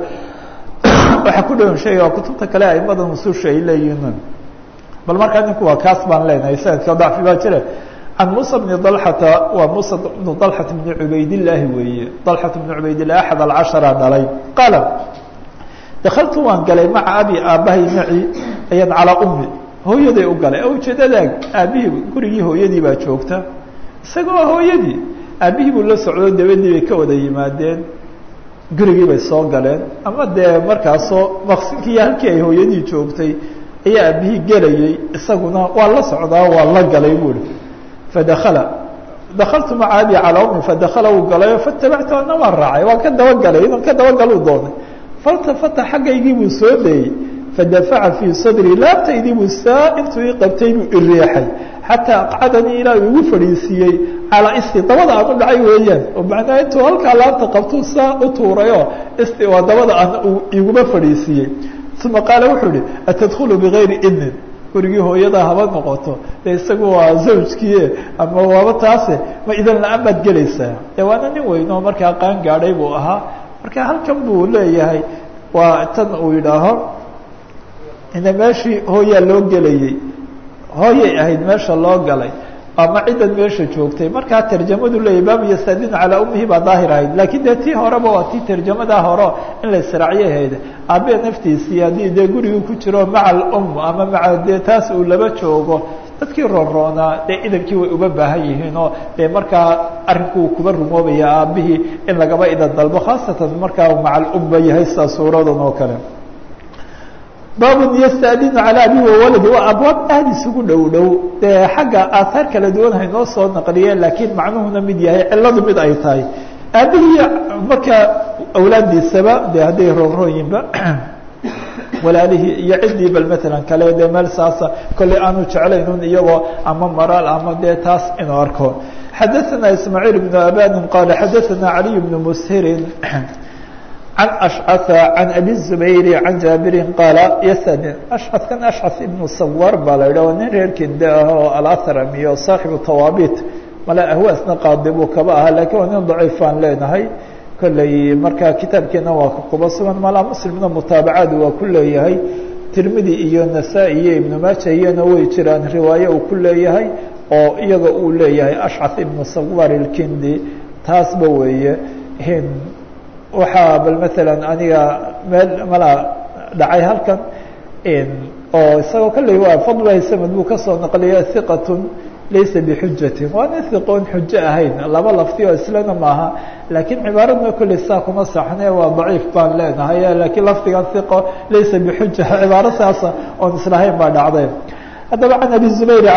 waxaa ku dhowan sheega kutubta kale aimada nususha ay leeyihiin bal markaa ninku waa kaas baan leenahay sanadka dacfi baa jira can muusa bni dalxata waa muusa bnu dalxata bni cubaydillaahi weeye dalxata bni cubaydillahi axad alcashara dhalay qaala dakaltu waan galay maca abi aabbahay maci ayaan calaa ummi hooyaday u galay oo ujeedadaag aabbihii gurigii hooyadii baa joogta isagoo hooyadii aabbihii buu la socdo dabadii bay ka wada yimaadeen gurigii bay soo galeen ama dee markaasoo maqsinkii halkii ay hooyadii joogtay ayaa aabihii gelayey isaguna waa la socdaa waa la galay buuri fadakala dakaltu maca abi calaa ummi fadakala uu galayo fatabactu ana waan raacay waan ka dabagalay inan ka dabagaluu doonay faltafata xaggaygii buu soo dayey fadafaca fii sadrii laabtaydii buu saa intuu ii qabtay buu iriixay xataa aqcadanii ilaa uu igu fadhiisiiyey calaa isti dabada aan u dhacay weeyaan oo macnaha intuu halkaa laabta qabtuu saa u tuurayoo isti waa dabada aan uu iguma fadhiisiiyey uma qaala wuxuu ihi atadkulu bigayri idnin gurigii hooyada haba noqoto dee isagu waa zawjkiie ama waaba taase ma idan la-aan baad gelaysaa dee waana nin weyn oo markaa qaan gaadhay buu ahaa marka halkan buu leeyahay waa tan uu yidhaaho ina meeshii hooyaa loo gelayey hooyay ahayd meesha loo galay ama ciddan meesha joogtay markaa tarjamadu leeyahy baabu yastadinu calaa umihi baa daahir ahayd laakiin dee tii horeba waa tii tarjamadaa hore in la israaciyay ahayd aabee naftiisii haddii dee gurigu ku jiro maca alum ama maca dee taas uu laba joogo dadkii roonroonaa dee idankii way uga baahan yihiin oo dee markaa arrinkuu kuba rumoobaya aabihii in lagaba idan dalbo khaasatan markaa maca alumba yahay sidaa suuradan oo kale baabun yastadinu calaa abi wawaladi waa abwaab aada isugu dhow dhow dee xagga aahaar kala duwan haynoo soo naqliyeen laakiin macnuhuna mid yahay ciladu mid ay tahay aabihii markaa awlaaddiisaba dee hadday roonrooyinba walaalihii iyo ciddii bal matalan kale dee meel saasa kolley aanu jeclaynun iyagoo ama maraal ama dee taas inuu arko xadaثana ismaaciil bnu abanin qaala xadaثana caliy bnu mushirin عن أشعث عن أبي الزبير عن جابر قال يسأل أشعث كان أشعث بن صور بالا nin reer kinda ah oo alأhrami oo saaxibu tawaabit mala ahwaasna qaadibu kaba aha lakiin waa nin daciifaan leenahay kolley markaa kitaabkeena waa kuba sugan mala muslimna mutaabacaad waa ku leeyahay tirmidi iyo nasaa-i iyo ibnu maaja iyana way jiraan riwaaye uu ku leeyahay oo iyaga uu leeyahay ashcath ibnu sawar ilkindi taasba weeye waxaa bal matalan aniga meel mala dhacay halkan oo isagoo kolley waa fadlulahi samad buu kasoo naqliya hiqatun laysa bixujatin waa nin hiqoon xujo ahayn laba lafti oo islana maaha laakiin cibaaradna kolley saa kuma saxne waa daciif baan leenahay laakiin lafdigan hiqo laysa bixuja cibaaro saasa oon islahayn baa dhacday haddaba can abi zubayr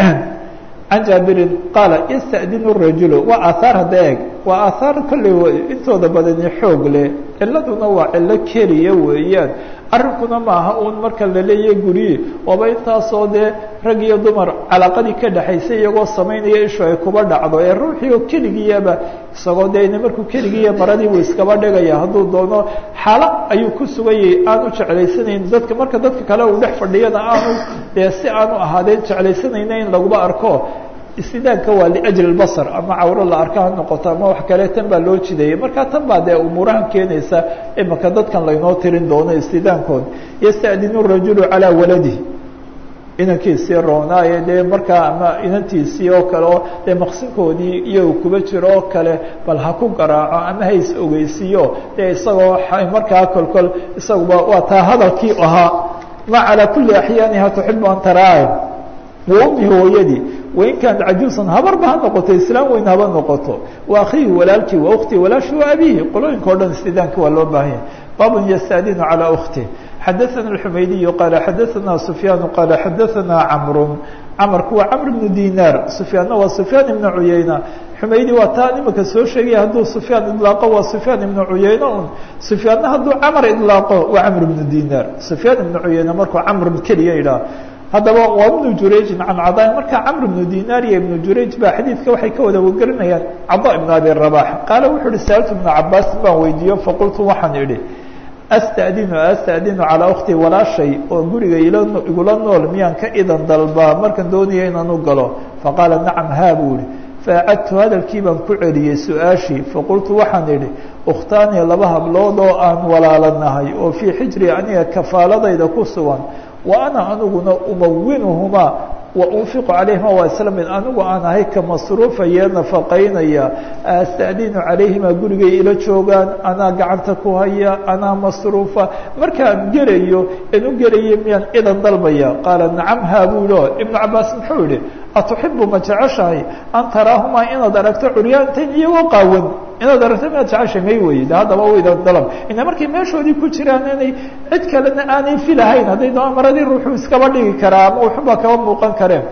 can jaabirin qaala yastadinu rajulu waa aahaar hadda eeg waa aahaar kolley intooda badani xoog leh ciladuna waa cilo keliya weeyaan arrinkuna maaha uun marka la leeyahay guryi ooba intaasoo dee rag iyo dumar calaaqadii ka dhexaysay iyagoo samaynaya ishu ay kuba dhacdo ee ruuxii oo keligiyaba isagoo dee markuu keligiiya maradii buu iskaba dhigaya hadduu doono xaalo ayuu ku sugayay aanu jeclaysanayn dadka marka dadka kale uu dhex fadhiyana aanu dee si aanu ahaadeen jeclaysanayna in laguba arko istidaanka waa liajli basar ama cawro la arka ha noqoto ama wax kale tan baa loo jideeyay marka tan baa dee umuurahan keenaysa imaka dadkan laynoo tirin doono istidaankood yastadinu rajulu calaa waladihi inankiisii roonaaye dee markaa ama inantiisii oo kale oo dee maqsinkoodii iyo kuba jiro oo kale bal ha ku garaaco ama hays ogeysiiyo dee isagoo markaa kolkol isaguba waa taa hadalkii ahaa ma calaa kuli axyaaniha tuxibu an taraaye wa ummihi hooyadii wain kaanat cajuusan habarba ha noqoto islaam weyn haba noqoto wa akhiihi walaalkii wa ukhtii walaashi wa abihi qolooyinka o dhan istidaanka waa loo baahan yahay baabun yastadinu calaa ukhti xadaثana الxumaydiyu qaala xadaثana sufyaanu qaala xadaثana camru camarku waa camr bnu dinaar sufyaanna waa sufyaan ibnu cuyayna xumaydi waa taa imika soo sheegaya hadduu sufyaan idlaaqo waa sufyaan ibnu cuyayna un sufyaanna hadduu camar idlaaqo waa camr bnu dinaar sufyaan ibnu cuyayna markuu camr keliya idhaah haddaba waa ibnu jurayjin can cadaa marka camr ibnu dinaar iyo ibnu jurayj baa xadiidka waxay ka wada wagarinayaan cada ibnu abi rabax qaala wuxuu uhi saaltu ibnu cabaas baan weydiiyo faqultu waxaan idhi astadinu astadinu calaa ukhtii walaashay oo guriga igula nool miyaan ka idan dalbaa markaan doonaya inaan u galo faqaala nacam haa buu ihi faacadtu hadalkii baan ku celiyey su-aashii faqultu waxaan idhi ukhtaani laba hablood oo aan walaalanahay oo fii xijri aniga kafaaladayda ku sugan wa ana aniguna umawinuhumaa wa unfiqu calayhima waa isla mid anigu aan ahay ka masruufaya nafaqaynaya astadinu calayhima gurigay ila joogaan anaa gacanta ku haya anaa masruufa markaan gelayo in u gelayo miyaan idan dalbaya qaala nacam haa buulo ibnu cabaas muxuu yihi atuxibu ma jeceshahay an taraahumaa inaad aragto curyaantan iyagoo qaawan inaad aragto miyaad jeceshahay may weye de haddaba u idan dalab ina markay meeshoodii ku jiraan inay cid kalena aanay filahayn hadday doona maradii ruuxuu iskaba dhigi karaa ama wuxunbaa kaba muuqan kareen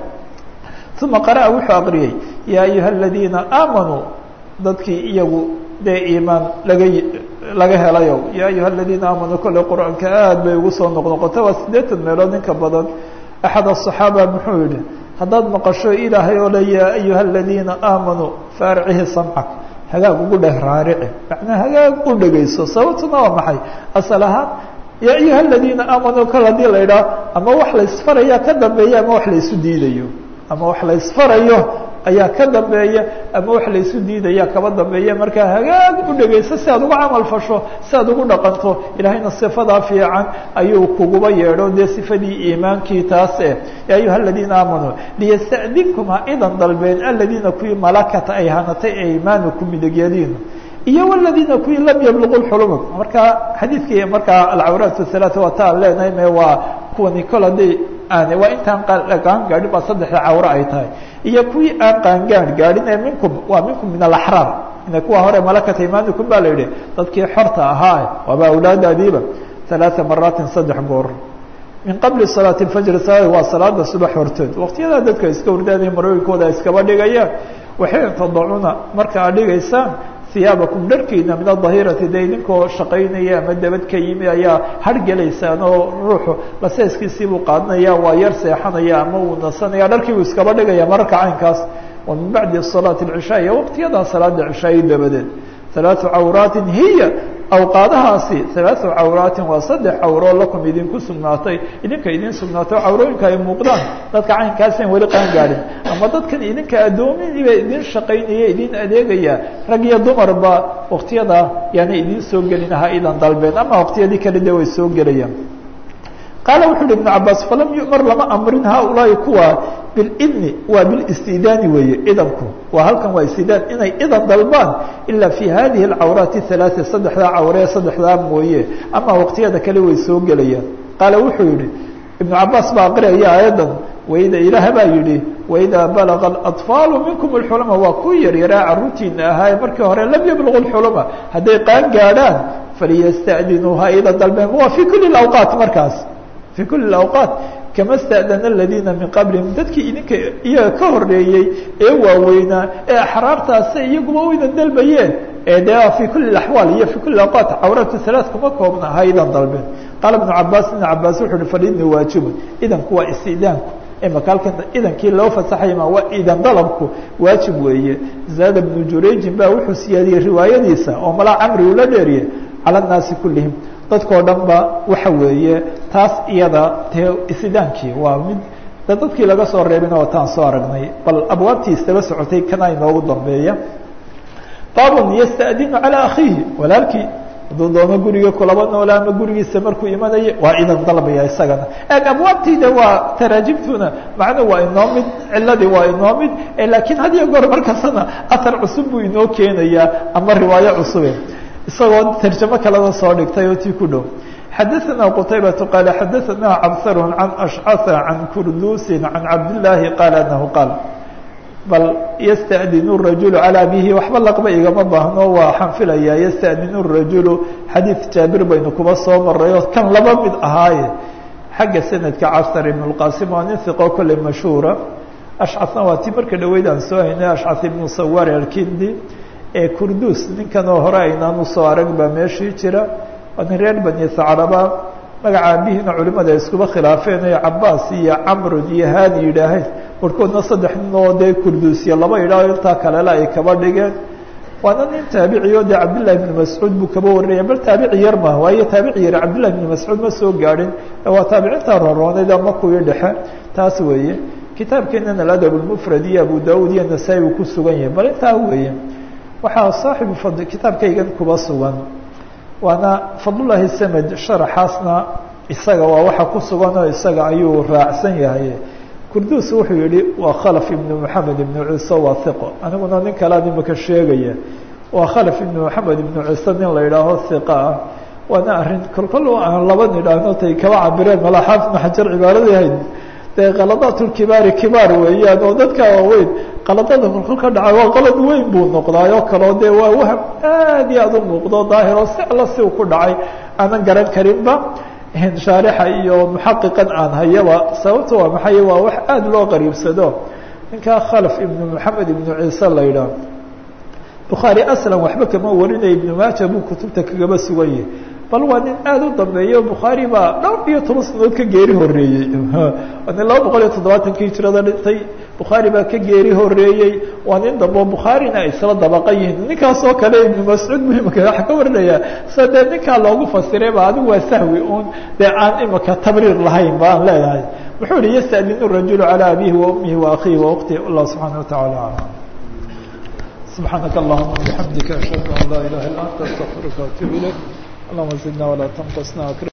uma qara'a wuxuu aqriyey yaa ayuha aladiina aamanuu dadkii iyagu dee iimaan laga laga helayo yaa ayuha aladiina aamanuu kolley qur-aanka aad bay ugu soo noqnoqota waa siddeetan meelood inka badan axad asaxaaba muxuu yihi haddaad maqasho ilaahay oo le yaa ayuha aladiina aamanuu faarcihi samcak hagaag ugu dheh raarici macnaa hagaag u dhegayso sababtuna waa maxay asal ahaan ya ayuha aladiina aamanuu kol hadii la idhaah ama wax la isfaraya ka dambeeya ama wax la isu diidayo ama wax la isfarayo ayaa ka dambeeya ama wax la isu diidaya kaba dambeeya markaa hagaag u dhegayso si aad ugu camal fasho si aad ugu dhaqanto ilaahayna sifadaa fiican ayuu kuguba yeedho dee sifadii iimaankii taas eh ya ayuha aladiina aamanuu liyasta'dinkum ha idan dalbeen aladiina kuwii malakata ay hanatay aymaanukum midigyadiina iyo waladiina kuwii lam yabluqu lxuluma markaa xadiidkii markaa alcawraat halaata waa ta aan leenahay me waa kuwani kol haddii aan waa intaan qaan gaadhin baa saddexda cawro ay tahay iyo kuwii aan qaangaan gaadhin ee minkum waa minkum min alaxraar ina kuwa hore malakata imaanikum baa la yidhi dadkii xorta ahaa waaba awlaadaadiiba ثalaثa maraatin saddex goor min qabli salaati fajr waa salaada subax horteed waqtiyadaa dadka iska hurdaanaya marooyinkooda iskaba dhigayaan waxay tadacuna marka aad dhigaysaan iyaabakum dharkiina min adahirati de idinkoo shaqaynaya ama dabad ka yimi ayaa hargelaysaan oo ruuxu laseeskiisiibuu qaadanaya waa yar seexanaya ama uu nasanaya dharkiibuu iskaba dhigaya mararka caynkaas wa min bacdi salaati اcishaa iyo waqtiyadaa salaada cishaayi dabadeed ثalaaثu cawraatin hiya awqaadahaasi ثalaaثu cawraatin waa saddex cawroo lakum idinku sugnaatay idinka idin sugnaatay oo cawrooyinka ay muuqdaan dadka caynkaasan weli qaan gaadhin ama dadkan idinka addoomidiiba idin shaqaynaya idin adeegaya rag iyo dumarba waqtiyadaa yaana idin soo gelin ha idan dalbeen ama waqtiyadii kale de way soo gelayaan qaala wuxu uhi ibnu cabaas falam yu'mar lama amrin haaulaahi kuwa bilidni waa bilistidaani weeye idanku waa halkan waa istidaan inay idan dalbaan ilaa fi hadihi alcawraati halaaa saddexdaa cawree saddexdaa mooye ama waqtiyada kale way soo gelayaan qaala wuxuu yihi ibnu cabaas baa aqriyaya aayadan waida ilaah baa yidhi waidaa balaga aطfaalu minkum اlxulama waa ku yaryaraa caruurtiina ahaaye markii hore lam yablugu اlxulama hadday qaan gaadhaan faliyasta'dinuu ha idan dalbeen waa fi kuli awqaat markaas في كل الأوقات كما استأذن الذين من qablihim dadkii idinka iyaga ka horeeyey ee waaweynaa ee axraartaasi iyaguba u idan dalbayeen ee de في كل الأحوال iyo في كل الأوقات cawraat ثلاث kuma koobna ha idan dalbeen qaala بن cabaas بن cabaas wuxu uhi falidni waajibun idanku waa istidaanku imaka halkan idankii loo fasaxayma waa idan dalabku waajib weeye zaada بن jurayjin baa wuxuu siyaadiyey riwaayadiisa oo malaa camri ula dheeriye calى الnaasi kulihim dadkao dhan ba waxa weeye taas iyada dee istidaankii waa mid de dadkii laga soo reebina oo taan soo aragnay bal abwaabtii istaba socotay kana inoogu dambeeya baabun yasta'dinu calaa akhiihi walaalkii hadduu doono guriga kulaba noola ama gurigiisa markuu imanayo waa idan dalbaya isagana eg abwaabtii de waa taraajibtuna macnu waa inoo mid ciladii waa inoo mid laakiin had iyo goor markastana ahar cusub buu inoo keenayaa ama riwaayo cusube isagoo tarjamo kalada soo dhigtay oo tii ku dhow xadaثna qtaybaة qaal xadaثna cabsar can ashcثa can kurdusi can cabdالlahi qaal anahu qaal bal ystأdinu الrajul calى abihi waxba laqba igama baahno waa xanfilaya ystأdinu الrajulu xadiid jaabir baynu kuba soo maray oo kan laba mid ahaaye xagga sanadka cabsar ibn اlqasim waa nin hiqo kolley mashhuura ashcثna waa ti marka dhaweyd aan soo haynay ashcث ibnu sawar alkindi ee kurdus ninkan oo hore aynaan usoo arag baa meeshii jira waa nin reer bani sacraba magaca aabihina culimada ay iskuba khilaafeen ee cabaas iyo camrun iyo haadi yidhaaheen warkoodna saddex nin oo dee kurdusiya laba idhaaho intaa kalela ay kaba dhigeen waana nin taabiciyo dee cabdillahi bni mascuud buu kaba warinaya bal taabici yar ma waayo taabici yar cabdillahi bni mascuud ma soo gaadhin waa taabiciintaa rorooneyd ama kuwii dhexe taas weeye kitaabkeenan aladab lmufrad iyo abu daud iyo nasaa-i uu ku sugan yahay bal intaa weeye waxaa saaxibu fadl kitaabkaygan kuba sugan waana fadlullahi samed sharaxaasna isaga waa waxa ku sugan oo isaga ayuu raacsan yahay kurdus wuxuu yihi waa khalaf ibnu moxamed ibnu ciise waa hiqo aniguna nin kalead imaka sheegaya waa khalaf ibnu moxamed ibnu ciise nin la idhaaho hiqa ah waana arrin kolkol aan laba nidhaahno tay kaba cabireen malaa xaafid ibnu xajar cibaarada ahayd dee kaladaatulkibaari kibaar weeyaan oo dadka waaweyn qaladada kolkol ka dhaca waa qalad weyn buu noqdaayoo kaleo dee waa waham aad iyo aad u muuqdo daahiro si alla si uu ku dhacay aanan garan karinba shaarixa iyo muxaqiqan aan hayaba sababta waa maxay waa wax aada loo qariibsado ninkaa khalaf ibnu moxamed ibnu ciise la yidhaah bukhaari aslan waxba kama warinaya ibnu maaja buu kutubta kagaba sugan yahay bal waa nin aada u dambeeyo bukhaari baa dhowr iyo toban sanadood ka geeri horeeyey nin laba boqol iyo toddobaatankii hijrada dhintay bukhaari baa ka geeri horeeyey waa nin dambo bukhaarina ay isla dabaqa yihiin ninkaasoo kale ibnu mascuud muhimka waxa ka warinaya sa dee ninkaa loogu fasiray ba adigu waa sahwi un dee aan imika tabriir lahayn ba aan leeyahay wuxuu yihi yastadinu rajulu calى abihi wa umihi wa akhihi wa uktihi allah subxaana wataعala alam subxaanaka allahuma bixamdika ashhadu an laa ilaha illa anta astaqfiruka waatubu ilayk allahuma zidna walaa tanqusna